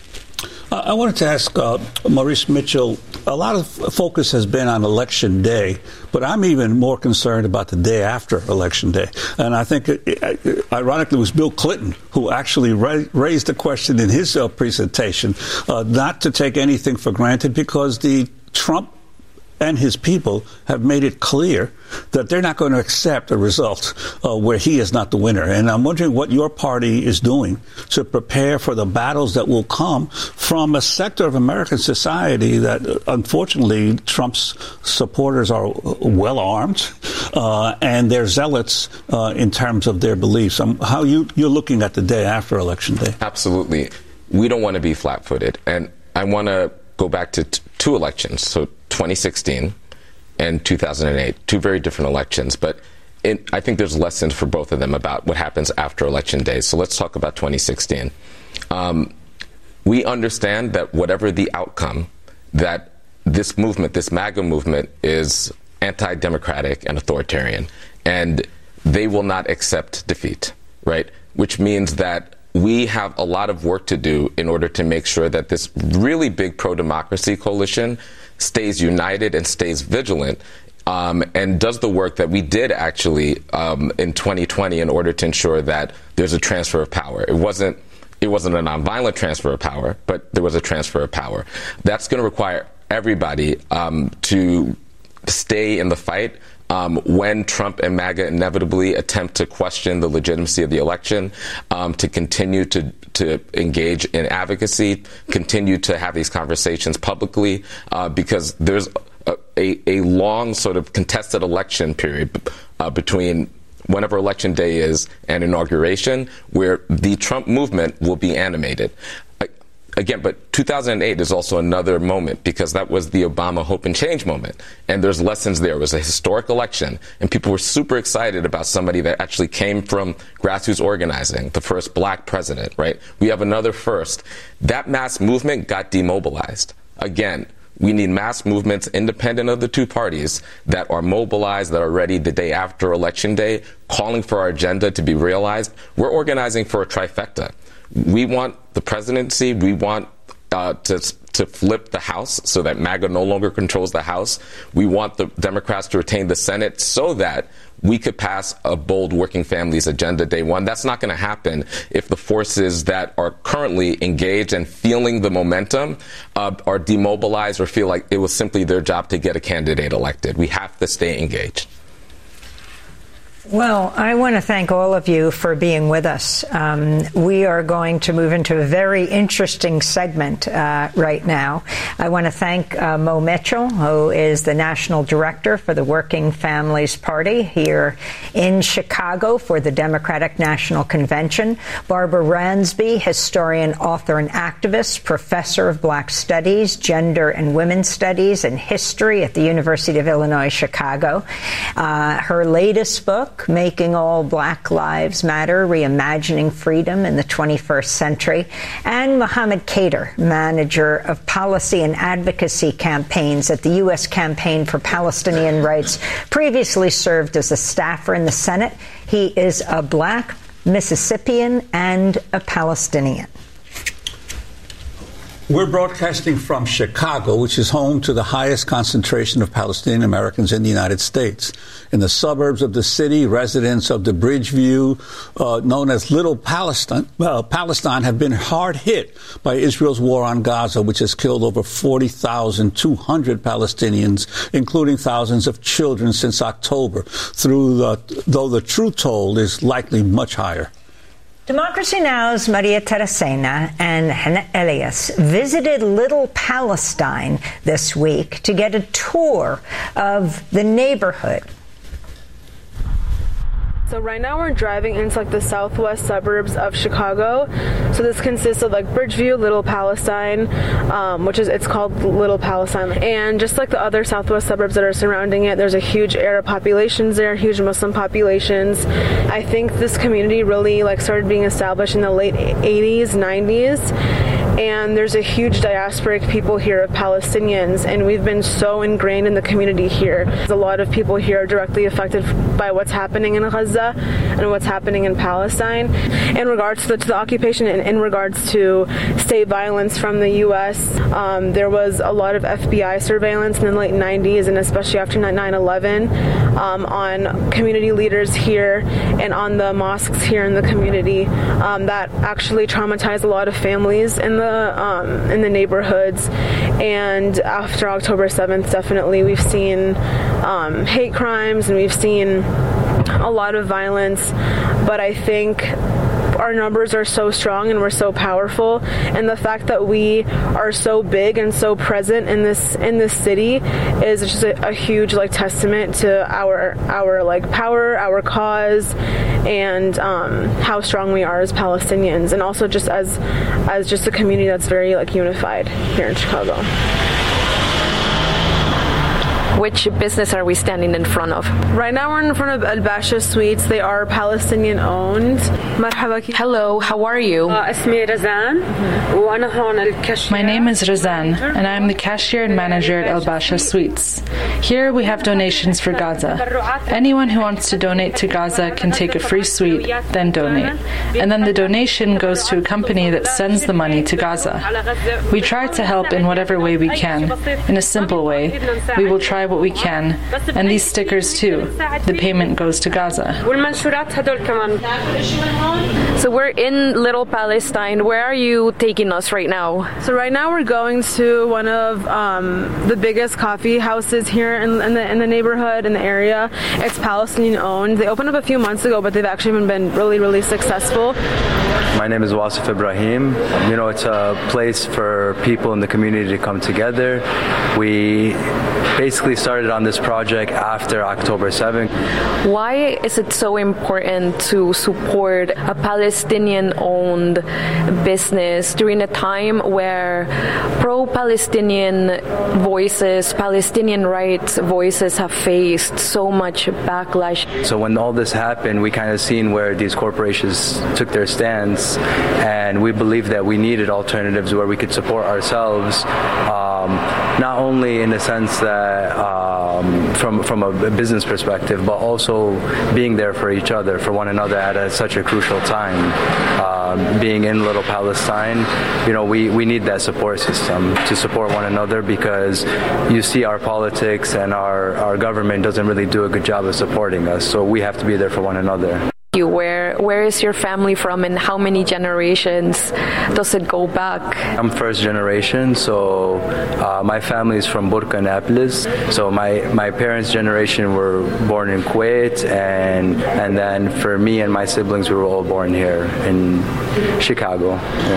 [SPEAKER 13] I wanted to ask uh, Maurice Mitchell, a lot of focus has been on Election Day, but I'm even more concerned about the day after Election Day. And I think, it, it, ironically, it was Bill Clinton who actually ra- raised the question in his uh, presentation, uh, not to take anything for granted, because the Trump and his people have made it clear that they're not going to accept a result uh, where he is not the winner. And I'm wondering what your party is doing to prepare for the battles that will come from a sector of American society that, uh, unfortunately, Trump's supporters are well armed uh, and they're zealots uh, in terms of their beliefs. Um, how you, you're looking at the day after Election Day?
[SPEAKER 14] Absolutely. We don't want to be flat-footed. And I want to go back to t- two elections. So twenty sixteen and two thousand eight, two very different elections, but it, I think there's lessons for both of them about what happens after Election Day. So let's talk about twenty sixteen. Um, we understand that whatever the outcome, that this movement, this MAGA movement, is anti-democratic and authoritarian, and they will not accept defeat, right? Which means that we have a lot of work to do in order to make sure that this really big pro-democracy coalition stays united and stays vigilant, um, and does the work that we did actually um, in twenty twenty in order to ensure that there's a transfer of power. It wasn't it wasn't a nonviolent transfer of power, but there was a transfer of power. That's going to require everybody um, to stay in the fight. Um, when Trump and MAGA inevitably attempt to question the legitimacy of the election, um, to continue to, to engage in advocacy, continue to have these conversations publicly, uh, because there's a, a, a long sort of contested election period uh, between whenever Election Day is and inauguration, where the Trump movement will be animated. Again, but two thousand eight is also another moment, because that was the Obama hope and change moment. And there's lessons there. It was a historic election, and people were super excited about somebody that actually came from grassroots organizing, the first black president, right? We have another first. That mass movement got demobilized. Again, we need mass movements independent of the two parties that are mobilized, that are ready the day after Election Day, calling for our agenda to be realized. We're organizing for a trifecta. We want the presidency. We want uh, to to to flip the House so that MAGA no longer controls the House. We want the Democrats to retain the Senate so that we could pass a bold working families agenda day one. That's not going to happen if the forces that are currently engaged and feeling the momentum uh, are demobilized or feel like it was simply their job to get a candidate elected. We have to stay engaged.
[SPEAKER 7] Well, I want to thank all of you for being with us. Um, we are going to move into a very interesting segment uh, right now. I want to thank uh, Mo Mitchell, who is the National Director for the Working Families Party here in Chicago for the Democratic National Convention. Barbara Ransby, historian, author, and activist, professor of Black Studies, Gender and Women's Studies, and History at the University of Illinois, Chicago. Uh, her latest book, Making All Black Lives Matter, Reimagining Freedom in the twenty-first Century, and Mohammed Kader, manager of policy and advocacy campaigns at the U S Campaign for Palestinian Rights, previously served as a staffer in the Senate. He is a Black Mississippian and a Palestinian.
[SPEAKER 13] We're broadcasting from Chicago, which is home to the highest concentration of Palestinian Americans in the United States. In the suburbs of the city, residents of the Bridgeview, uh, known as Little Palestine, uh, Palestine, have been hard hit by Israel's war on Gaza, which has killed over forty thousand two hundred Palestinians, including thousands of children since October, through the, though the true toll is likely much higher.
[SPEAKER 7] Democracy Now!'s Maria Taracena and Hannah Elias visited Little Palestine this week to get a tour of the neighborhood.
[SPEAKER 17] So right now we're driving into like the southwest suburbs of Chicago. So this consists of like Bridgeview, Little Palestine, um, which is it's called Little Palestine, and just like the other southwest suburbs that are surrounding it, there's a huge Arab populations there, huge Muslim populations. I think this community really like started being established in the late eighties, nineties. And there's a huge diasporic people here of Palestinians, and we've been so ingrained in the community here. A lot of people here are directly affected by what's happening in Gaza and what's happening in Palestine. In regards to the, to the occupation and in regards to state violence from the U S, um, there was a lot of F B I surveillance in the late nineties and especially after nine eleven um, on community leaders here and on the mosques here in the community um, that actually traumatized a lot of families in the Um, in the neighborhoods. And after October seventh, definitely we've seen um, hate crimes and we've seen a lot of violence, but I think our numbers are so strong and we're so powerful, and the fact that we are so big and so present in this in this city is just a, a huge like testament to our our like power, our cause, and um, how strong we are as Palestinians, and also just as as just a community that's very like unified here in Chicago.
[SPEAKER 18] Which business are we standing in front of?
[SPEAKER 17] Right now we're in front of Al Basha Sweets. They are Palestinian owned.
[SPEAKER 18] Hello, how are you?
[SPEAKER 19] My name is Razan, and I am the cashier and manager at Al Basha Sweets. Here we have donations for Gaza. Anyone who wants to donate to Gaza can take a free sweet, then donate. And then the donation goes to a company that sends the money to Gaza. We try to help in whatever way we can, in a simple way. We will try what we can, and these stickers too. The payment goes to Gaza.
[SPEAKER 18] So we're in Little Palestine. Where are you taking us right now?
[SPEAKER 17] So right now we're going to one of um, the biggest coffee houses here in, in, the, in the neighborhood, in the area. It's Palestinian owned. They opened up a few months ago, but they've actually been really, really successful.
[SPEAKER 20] My name is Wasif Ibrahim. You know, it's a place for people in the community to come together. We basically started on this project after October seventh.
[SPEAKER 18] Why is it so important to support a Palestinian-owned business during a time where pro-Palestinian voices, Palestinian rights voices have faced so much backlash?
[SPEAKER 20] So when all this happened, we kind of seen where these corporations took their stance, and we believed that we needed alternatives where we could support ourselves, um, not only in the sense that um, from from a business perspective, but also being there for each other, for one another at a, such a crucial time. um, being in Little Palestine, you know, we, we need that support system to support one another, because you see our politics and our, our government doesn't really do a good job of supporting us. So we have to be there for one another.
[SPEAKER 18] You, where where is your family from, and how many generations does it go back?
[SPEAKER 20] I'm first generation, so uh, my family is from Burka Annapolis. So my, my parents' generation were born in Kuwait, and and then for me and my siblings, we were all born here in Chicago.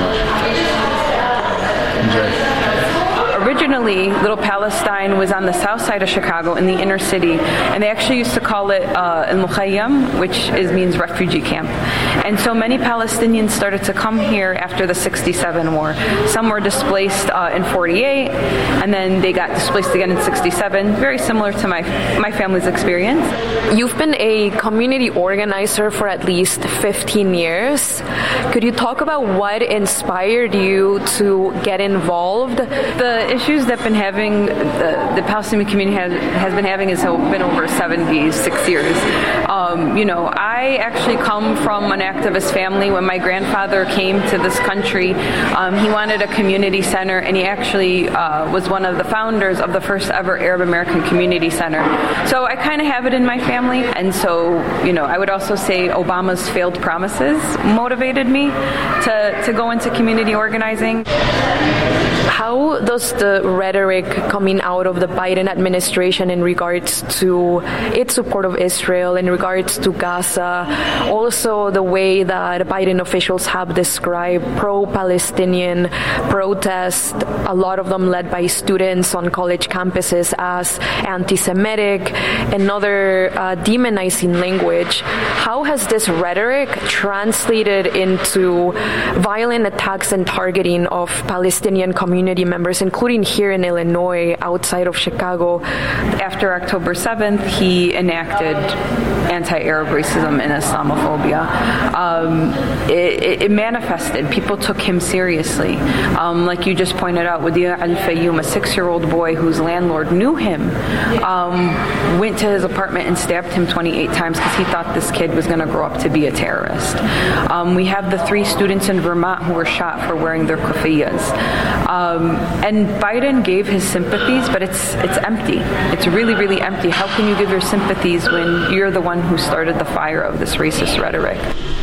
[SPEAKER 20] Yeah. Enjoy.
[SPEAKER 21] Originally, Little Palestine was on the south side of Chicago in the inner city, and they actually used to call it uh, El Mukhayyam, which is, means refugee camp. And so many Palestinians started to come here after the sixty-seven war. Some were displaced uh, in forty-eight, and then they got displaced again in sixty-seven, very similar to my, my family's experience.
[SPEAKER 18] You've been a community organizer for at least fifteen years. Could you talk about what inspired you to get involved?
[SPEAKER 21] The issues that been having the, the Palestinian community has, has been having has been over seventy-six years. Um, you know, I actually come from an activist family. When my grandfather came to this country, um, he wanted a community center, and he actually uh, was one of the founders of the first ever Arab American Community Center. So I kind of have it in my family, and so, you know, I would also say Obama's failed promises motivated me to, to go into community organizing.
[SPEAKER 18] How does the rhetoric coming out of the Biden administration in regards to its support of Israel, in regards to Gaza, also the way that Biden officials have described pro-Palestinian protests, a lot of them led by students on college campuses, as anti-Semitic, another uh, demonizing language, how has this rhetoric translated into violent attacks and targeting of Palestinian community members, including here in Illinois, outside of Chicago?
[SPEAKER 21] After October seventh, he enacted anti-Arab racism and Islamophobia. Um, it, it manifested. People took him seriously. Um, like you just pointed out, Wadia Al-Fayoum, a six-year-old boy whose landlord knew him, um, went to his apartment and stabbed him twenty-eight times because he thought this kid was going to grow up to be a terrorist. Um, we have the three students in Vermont who were shot for wearing their kuffiyas. Um, and Biden gave his sympathies, but it's it's empty. It's really, really empty. How can you give your sympathies when you're the one who started the fire of this racist rhetoric?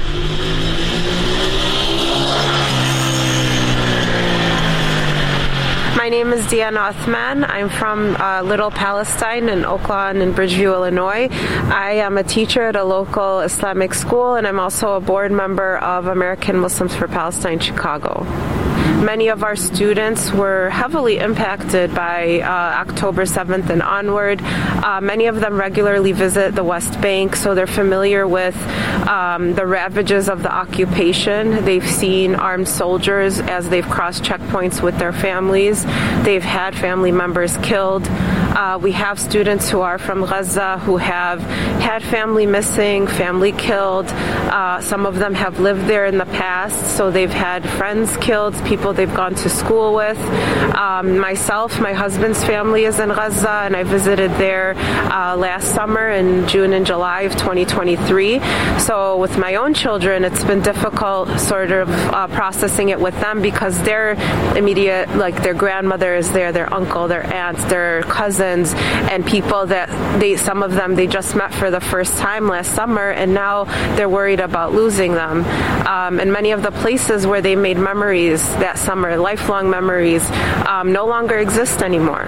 [SPEAKER 22] My name is Deanna Uthman. I'm from uh, Little Palestine in Oakland and Bridgeview, Illinois. I am a teacher at a local Islamic school, and I'm also a board member of American Muslims for Palestine Chicago. Many of our students were heavily impacted by uh, October seventh and onward. Uh, many of them regularly visit the West Bank, so they're familiar with um, the ravages of the occupation. They've seen armed soldiers as they've crossed checkpoints with their families. They've had family members killed. Uh, we have students who are from Gaza who have had family missing, family killed. Uh, some of them have lived there in the past, so they've had friends killed, people they've gone to school with. Um, myself, my husband's family is in Gaza, and I visited there uh, last summer in June and July of twenty twenty-three. So with my own children, it's been difficult sort of uh, processing it with them, because their immediate, like their grandmother is there, their uncle, their aunts, their cousins, and people that they, some of them they just met for the first time last summer, and now they're worried about losing them. Um, and many of the places where they made memories that summer, lifelong memories, um, no longer exist anymore.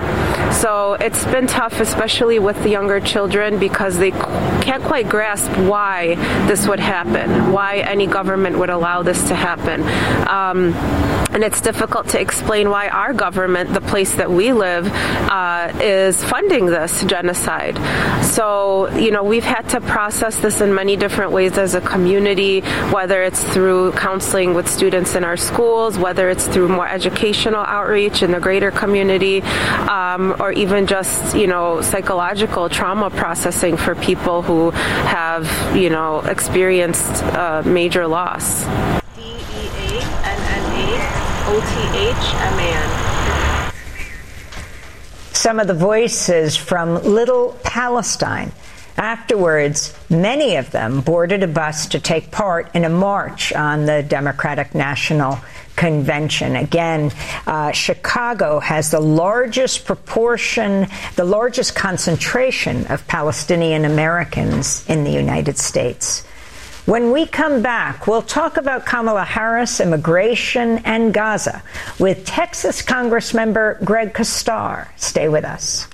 [SPEAKER 22] So it's been tough, especially with the younger children, because they can't quite grasp why this would happen, why any government would allow this to happen. Um, and it's difficult to explain why our government, the place that we live, uh, is funding this genocide. So, you know, we've had to process this in many different ways as a community, whether it's through counseling with students in our schools, whether it's through more educational outreach in the greater community, um, or even just, you know, psychological trauma processing for people who have, you know, experienced uh, major loss.
[SPEAKER 23] D E A N N A O T H M A N.
[SPEAKER 7] Some of the voices from Little Palestine. Afterwards, many of them boarded a bus to take part in a march on the Democratic National Convention. Again, uh, Chicago has the largest proportion, the largest concentration of Palestinian Americans in the United States. When we come back, we'll talk about Kamala Harris, immigration, and Gaza with Texas Congressmember Greg Castar. Stay with us.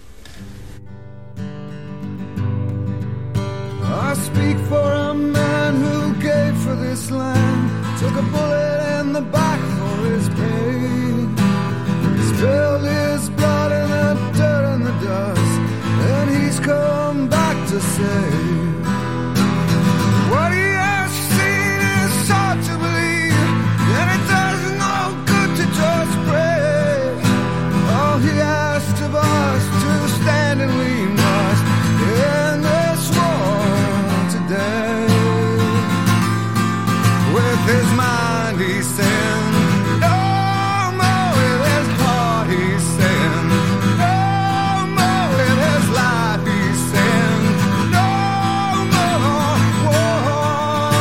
[SPEAKER 1] I speak for a man who gave for this land, took a bullet in the back for his pain, spilled his blood in the dirt and the dust, and he's come back to say, what he has seen is hard to believe, and it does no good to just pray. All he asked of us to stand and we must in this war today. With his mind he's saying no more, with his heart he's saying no more, with his life he's saying no more war.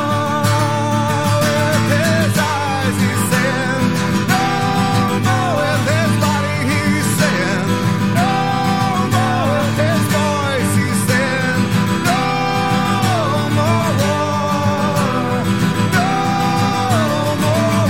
[SPEAKER 1] With his eyes he's saying no more, with his body he's saying no more, with his voice he's saying no more war, no more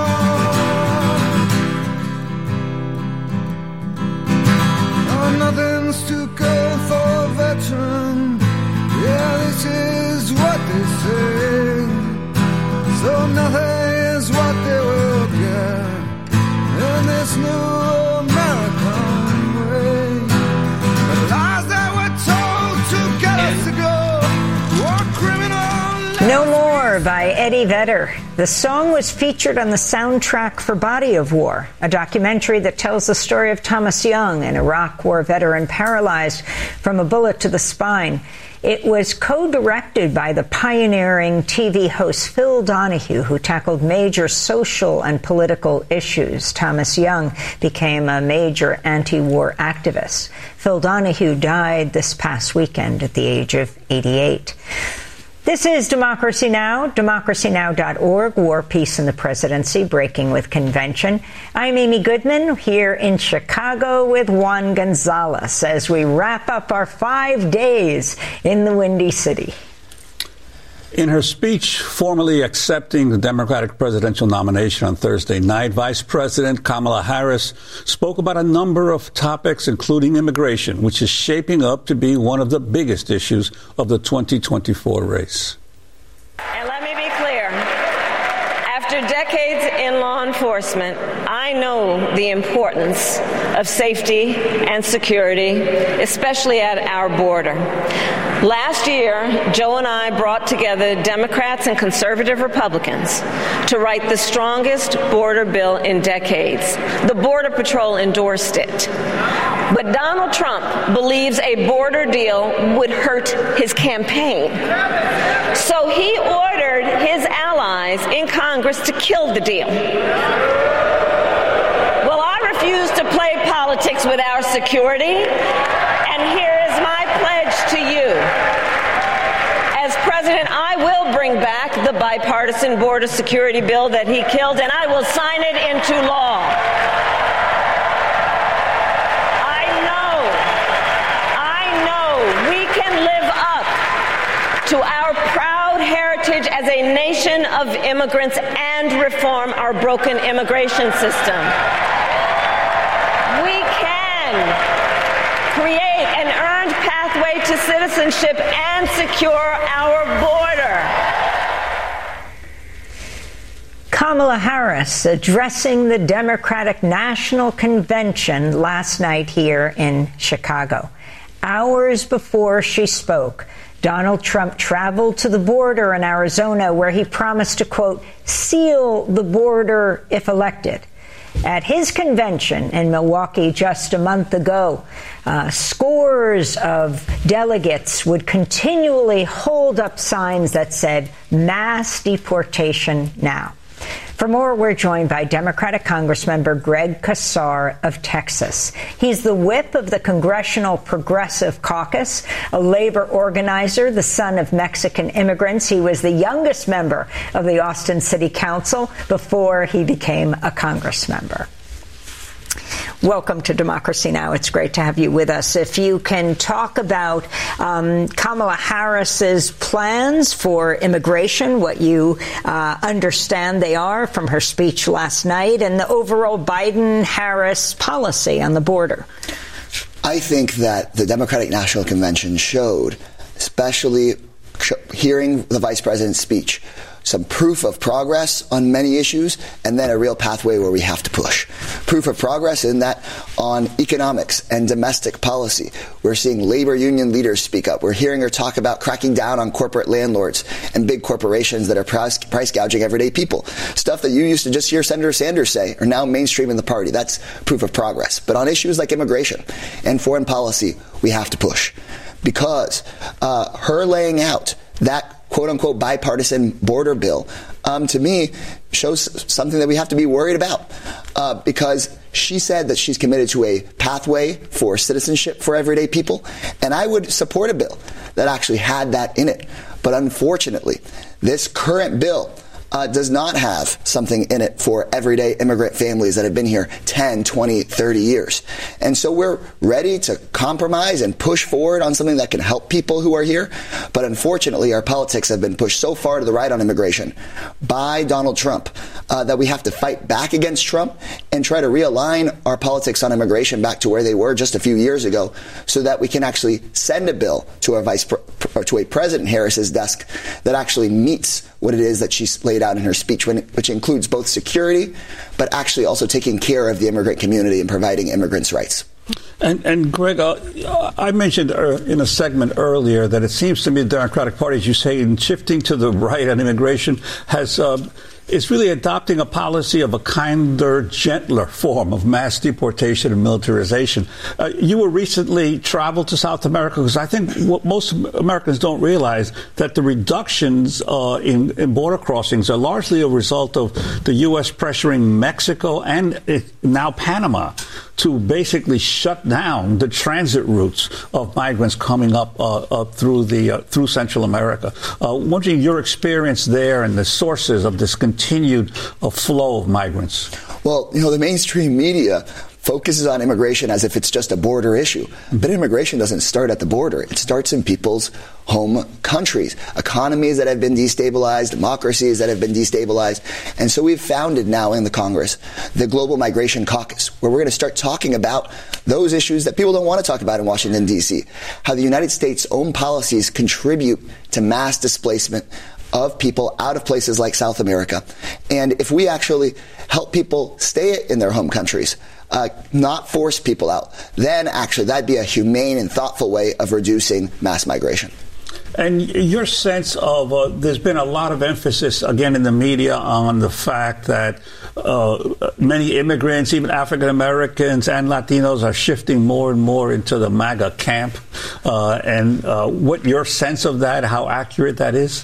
[SPEAKER 1] war. Oh, nothing's too good for a veteran. Yeah, this is what they say. So nothing is what they will get in this new American way. The lies that were told to get us to go, war criminal.
[SPEAKER 7] No More by Eddie Vedder. The song was featured on the soundtrack for Body of War, a documentary that tells the story of Thomas Young, an Iraq War veteran paralyzed from a bullet to the spine. It was co-directed by the pioneering T V host Phil Donahue, who tackled major social and political issues. Thomas Young became a major anti-war activist. Phil Donahue died this past weekend at the age of eighty-eight. This is Democracy Now!, democracy now dot org, War, Peace, and the Presidency, Breaking with Convention. I'm Amy Goodman here in Chicago with Juan Gonzalez as we wrap up our five days in the Windy City.
[SPEAKER 13] In her speech formally accepting the Democratic presidential nomination on Thursday night, Vice President Kamala Harris spoke about a number of topics, including immigration, which is shaping up to be one of the biggest issues of the twenty twenty-four race.
[SPEAKER 8] And let me be clear, after decades in law enforcement, I know the importance of safety and security, especially at our border. Last year, Joe and I brought together Democrats and conservative Republicans to write the strongest border bill in decades. The Border Patrol endorsed it. But Donald Trump believes a border deal would hurt his campaign. So he ordered his allies in Congress to kill the deal. Well, I refuse to play politics with our security, and here is my pledge to you. As president, I will bring back the bipartisan border security bill that he killed, and I will sign it into law. I know, I know we can live up to our proud heritage as a nation of immigrants and reform our broken immigration system. We can create an earned pathway to citizenship and secure our border.
[SPEAKER 7] Kamala Harris addressing the Democratic National Convention last night here in Chicago. Hours before she spoke, Donald Trump traveled to the border in Arizona, where he promised to, quote, seal the border if elected. At his convention in Milwaukee just a month ago, uh, scores of delegates would continually hold up signs that said, mass deportation now. For more, we're joined by Democratic Congressmember Greg Casar of Texas. He's the whip of the Congressional Progressive Caucus, a labor organizer, the son of Mexican immigrants. He was the youngest member of the Austin City Council before he became a Congress member. Welcome to Democracy Now! It's great to have you with us. If you can talk about um, Kamala Harris's plans for immigration, what you uh, understand they are from her speech last night, and the overall Biden-Harris policy on the border.
[SPEAKER 2] I think that the Democratic National Convention showed, especially hearing the vice president's speech, some proof of progress on many issues, and then a real pathway where we have to push. Proof of progress in that on economics and domestic policy. We're seeing labor union leaders speak up. We're hearing her talk about cracking down on corporate landlords and big corporations that are price, price gouging everyday people. Stuff that you used to just hear Senator Sanders say are now mainstream in the party. That's proof of progress. But on issues like immigration and foreign policy, we have to push. Because uh, her laying out that quote-unquote bipartisan border bill, um, to me, shows something that we have to be worried about. Uh, because she said that she's committed to a pathway for citizenship for everyday people. And I would support a bill that actually had that in it. But unfortunately, this current bill Uh, does not have something in it for everyday immigrant families that have been here ten, twenty, thirty years. And so we're ready to compromise and push forward on something that can help people who are here. But unfortunately, our politics have been pushed so far to the right on immigration by Donald Trump uh, that we have to fight back against Trump and try to realign our politics on immigration back to where they were just a few years ago so that we can actually send a bill to our vice pre- or to a President Harris's desk that actually meets what it is that she's laid out in her speech, which includes both security, but actually also taking care of the immigrant community and providing immigrants' rights.
[SPEAKER 13] And, and Greg, uh, I mentioned uh, in a segment earlier that it seems to me the Democratic Party, as you say, in shifting to the right on immigration, has uh, is really adopting a policy of a kinder, gentler form of mass deportation and militarization. Uh, you were recently traveled to South America, because I think what most Americans don't realize that the reductions uh, in, in border crossings are largely a result of the U S pressuring Mexico and uh, now Panama to basically shut down the transit routes of migrants coming up uh, up through the uh, through Central America. Uh, wondering your experience there and the sources of this continued uh, flow of migrants.
[SPEAKER 2] Well, you know, the mainstream media focuses on immigration as if it's just a border issue. But immigration doesn't start at the border. It starts in people's home countries, economies that have been destabilized, democracies that have been destabilized. And so we've founded now in the Congress the Global Migration Caucus, where we're going to start talking about those issues that people don't want to talk about in Washington, D C, how the United States' own policies contribute to mass displacement of people out of places like South America. And if we actually help people stay in their home countries, uh, not force people out, then actually that'd be a humane and thoughtful way of reducing mass migration.
[SPEAKER 13] And your sense of, uh, there's been a lot of emphasis, again, in the media on the fact that uh, many immigrants, even African Americans and Latinos, are shifting more and more into the MAGA camp. Uh, and uh, what your sense of that, how accurate that is?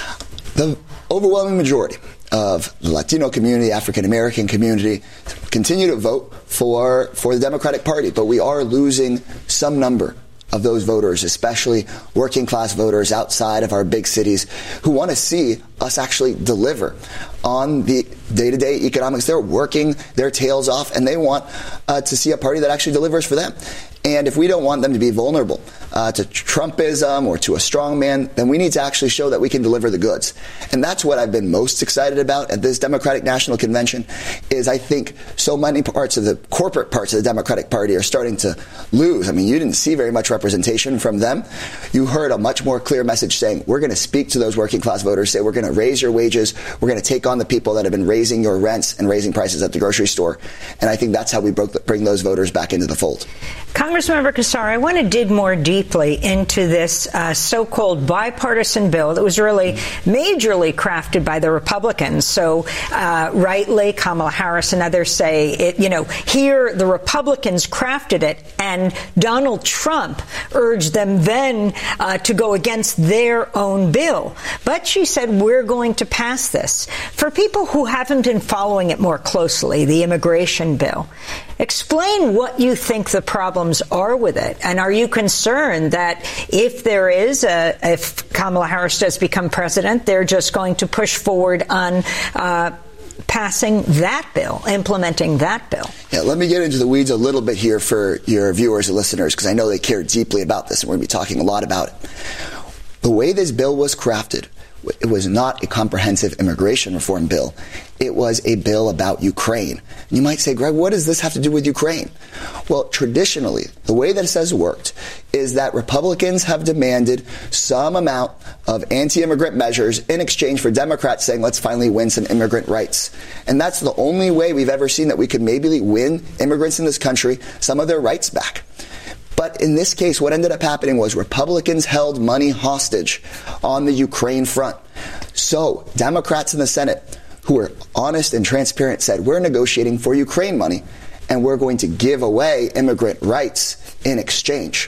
[SPEAKER 2] The overwhelming majority of the Latino community, African American community, continue to vote for for the Democratic Party, but we are losing some number of those voters, especially working class voters outside of our big cities, who want to see us actually deliver on the day-to-day economics. They're working their tails off, and they want uh, to see a party that actually delivers for them. And if we don't want them to be vulnerable uh, to Trumpism or to a strongman, then we need to actually show that we can deliver the goods. And that's what I've been most excited about at this Democratic National Convention, is I think so many parts of the corporate parts of the Democratic Party are starting to lose. I mean, you didn't see very much representation from them. You heard a much more clear message saying, we're going to speak to those working class voters, say we're going to raise your wages, we're going to take on the people that have been raising your rents and raising prices at the grocery store. And I think that's how we broke the, bring those voters back into the fold.
[SPEAKER 7] Congressmember Casar, I want to dig more deep deeply into this uh, so-called bipartisan bill that was really majorly crafted by the Republicans. So uh, rightly, Kamala Harris and others say, it, you know, here the Republicans crafted it, and Donald Trump urged them then uh, to go against their own bill. But she said, we're going to pass this. For people who haven't been following it more closely, the immigration bill, explain what you think the problems are with it. And are you concerned that if there is a, if Kamala Harris does become president, they're just going to push forward on uh, passing that bill, implementing that bill?
[SPEAKER 2] Yeah, let me get into the weeds a little bit here for your viewers and listeners, because I know they care deeply about this, and we're going to be talking a lot about it. The way this bill was crafted, it was not a comprehensive immigration reform bill. It was a bill about Ukraine. You might say, Greg, what does this have to do with Ukraine? Well, traditionally, the way that it has worked is that Republicans have demanded some amount of anti-immigrant measures in exchange for Democrats saying, let's finally win some immigrant rights. And that's the only way we've ever seen that we could maybe win immigrants in this country some of their rights back. But in this case, what ended up happening was Republicans held money hostage on the Ukraine front. So Democrats in the Senate, who were honest and transparent, said, we're negotiating for Ukraine money, and we're going to give away immigrant rights in exchange.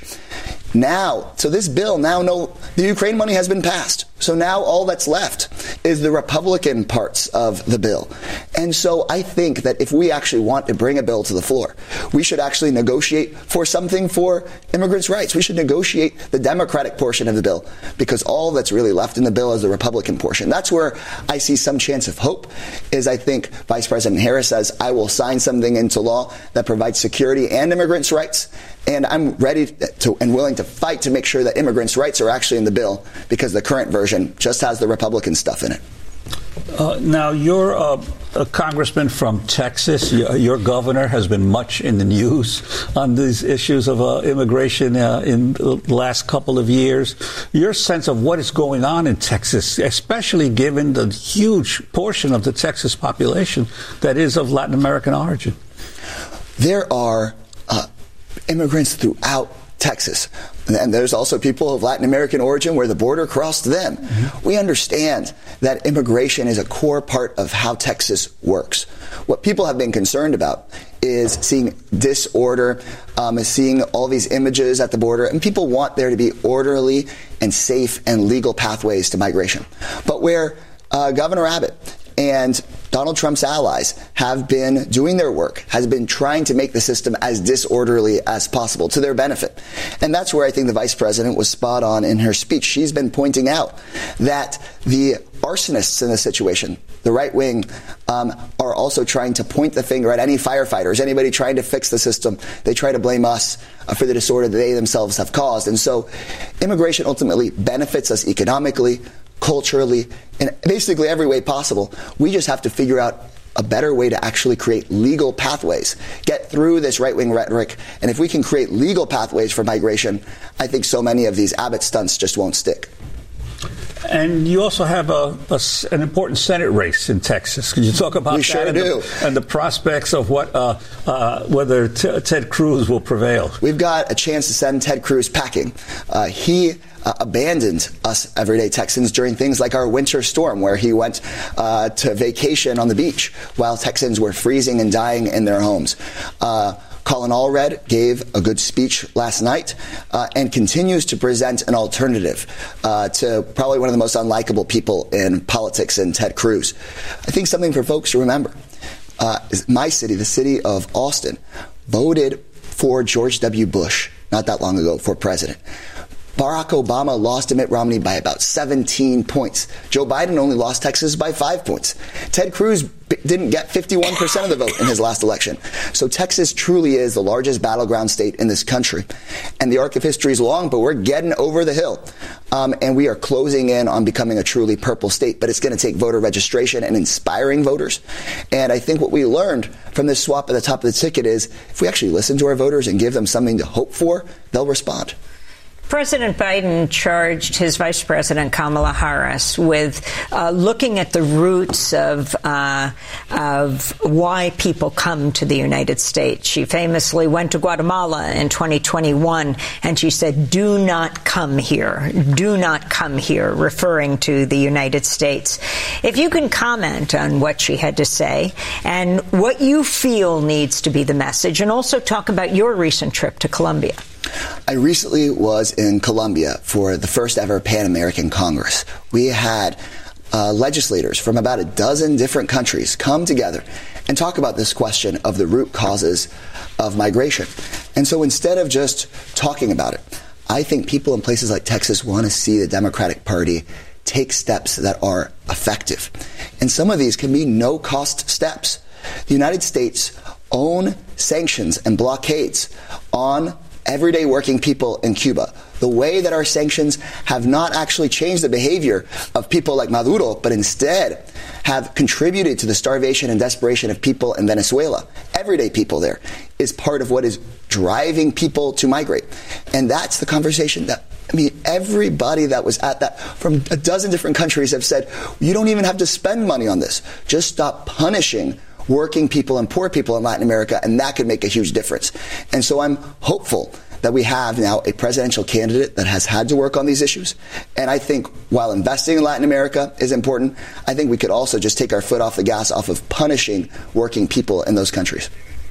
[SPEAKER 2] Now, so this bill, now no, the Ukraine money has been passed. So now all that's left is the Republican parts of the bill. And so I think that if we actually want to bring a bill to the floor, we should actually negotiate for something for immigrants' rights. We should negotiate the Democratic portion of the bill, because all that's really left in the bill is the Republican portion. That's where I see some chance of hope, is I think Vice President Harris says, I will sign something into law that provides security and immigrants' rights. And I'm ready to and willing to fight to make sure that immigrants' rights are actually in the bill, because the current version just has the Republican stuff in it.
[SPEAKER 13] Uh, now, you're uh, a congressman from Texas. Your, your governor has been much in the news on these issues of uh, immigration uh, in the last couple of years. Your sense of what is going on in Texas, especially given the huge portion of the Texas population that is of Latin American origin?
[SPEAKER 2] There are uh, immigrants throughout Texas. And there's also people of Latin American origin where the border crossed them. Mm-hmm. We understand that immigration is a core part of how Texas works. What people have been concerned about is seeing disorder, um, is seeing all these images at the border, and people want there to be orderly and safe and legal pathways to migration. But where uh, Governor Abbott and Donald Trump's allies have been doing their work, has been trying to make the system as disorderly as possible to their benefit. And that's where I think the vice president was spot on in her speech. She's been pointing out that the arsonists in this situation, the right wing, um, are also trying to point the finger at any firefighters, anybody trying to fix the system. They try to blame us uh, for the disorder that they themselves have caused. And so immigration ultimately benefits us economically, culturally, in basically every way possible. We just have to figure out a better way to actually create legal pathways, get through this right-wing rhetoric. And if we can create legal pathways for migration, I think so many of these Abbott stunts just won't stick.
[SPEAKER 13] And you also have a, a, an important Senate race in Texas. Could you talk about
[SPEAKER 2] we
[SPEAKER 13] that
[SPEAKER 2] sure
[SPEAKER 13] and,
[SPEAKER 2] do.
[SPEAKER 13] The, and the prospects of what uh, uh, whether t- Ted Cruz will prevail?
[SPEAKER 2] We've got a chance to send Ted Cruz packing. Uh, he uh, abandoned us everyday Texans during things like our winter storm, where he went uh, to vacation on the beach while Texans were freezing and dying in their homes. Uh, Colin Allred gave a good speech last night uh, and continues to present an alternative uh, to probably one of the most unlikable people in politics in Ted Cruz. I think something for folks to remember uh, is my city, the city of Austin, voted for George W. Bush not that long ago for president. Barack Obama lost to Mitt Romney by about seventeen points. Joe Biden only lost Texas by five points. Ted Cruz b- didn't get fifty-one percent of the vote in his last election. So Texas truly is the largest battleground state in this country. And the arc of history is long, but we're getting over the hill. Um, and we are closing in on becoming a truly purple state. But it's going to take voter registration and inspiring voters. And I think what we learned from this swap at the top of the ticket is if we actually listen to our voters and give them something to hope for, they'll respond.
[SPEAKER 7] President Biden charged his Vice President Kamala Harris with uh, looking at the roots of uh, of why people come to the United States. She famously went to Guatemala in twenty twenty-one, and she said, "Do not come here. Do not come here," referring to the United States. If you can comment on what she had to say and what you feel needs to be the message, and also talk about your recent trip to Colombia.
[SPEAKER 2] I recently was in Colombia for the first ever Pan American Congress. We had uh, legislators from about a dozen different countries come together and talk about this question of the root causes of migration. And so instead of just talking about it, I think people in places like Texas want to see the Democratic Party take steps that are effective. And some of these can be no-cost steps. The United States own sanctions and blockades on everyday working people in Cuba. The way that our sanctions have not actually changed the behavior of people like Maduro, but instead have contributed to the starvation and desperation of people in Venezuela. Everyday people there is part of what is driving people to migrate. And that's the conversation that, I mean, everybody that was at that from a dozen different countries have said, you don't even have to spend money on this. Just stop punishing working people and poor people in Latin America, and that could make a huge difference. And so I'm hopeful that we have now a presidential candidate that has had to work on these issues. And I think while investing in Latin America is important, I think we could also just take our foot off the gas off of punishing working people in those countries.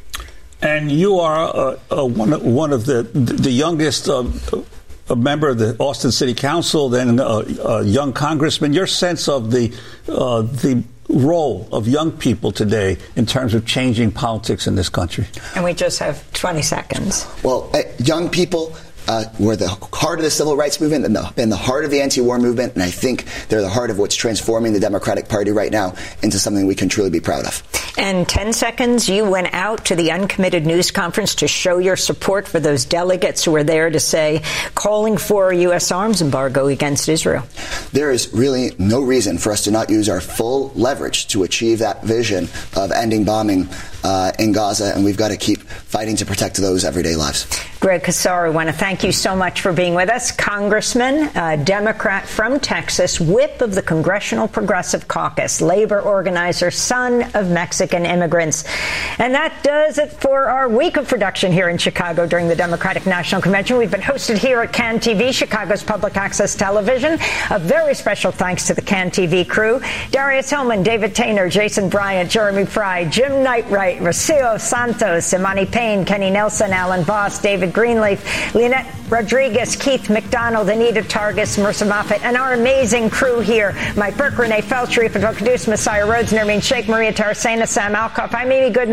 [SPEAKER 13] And you are uh, uh, one, one of the the youngest uh, a member of the Austin City Council, then a, a young congressman. Your sense of the uh, the role of young people today in terms of changing politics in this country?
[SPEAKER 7] And we just have twenty seconds.
[SPEAKER 2] Well, uh, young people uh, were the heart of the civil rights movement and the, and the heart of the anti-war movement, and I think they're the heart of what's transforming the Democratic Party right now into something we can truly be proud of.
[SPEAKER 7] And ten seconds, you went out to the Uncommitted News Conference to show your support for those delegates who were there to say, calling for a U S arms embargo against Israel.
[SPEAKER 2] There is really no reason for us to not use our full leverage to achieve that vision of ending bombing uh, in Gaza, and we've got to keep fighting to protect those everyday lives.
[SPEAKER 7] Greg Casar, I want to thank you so much for being with us. Congressman, uh, Democrat from Texas, whip of the Congressional Progressive Caucus, labor organizer, son of Mexican immigrants. And that does it for our week of production here in Chicago during the Democratic National Convention. We've been hosted here at CAN T V, Chicago's public access television. A very special thanks to the CAN T V crew. Darius Hillman, David Tainer, Jason Bryant, Jeremy Fry, Jim Knightright, Rocio Santos, Imani Payne, Kenny Nelson, Alan Voss, David Greenleaf, Leonette Rodriguez, Keith McDonald, Anita Targis, Marissa Moffett, and our amazing crew here. Mike Burke, Renee Felch, Rifa Vokadus, Messiah Rhodes, Nermeen Sheikh, Maria Tarasena, Sam Alcoff. I'm Amy Goodman.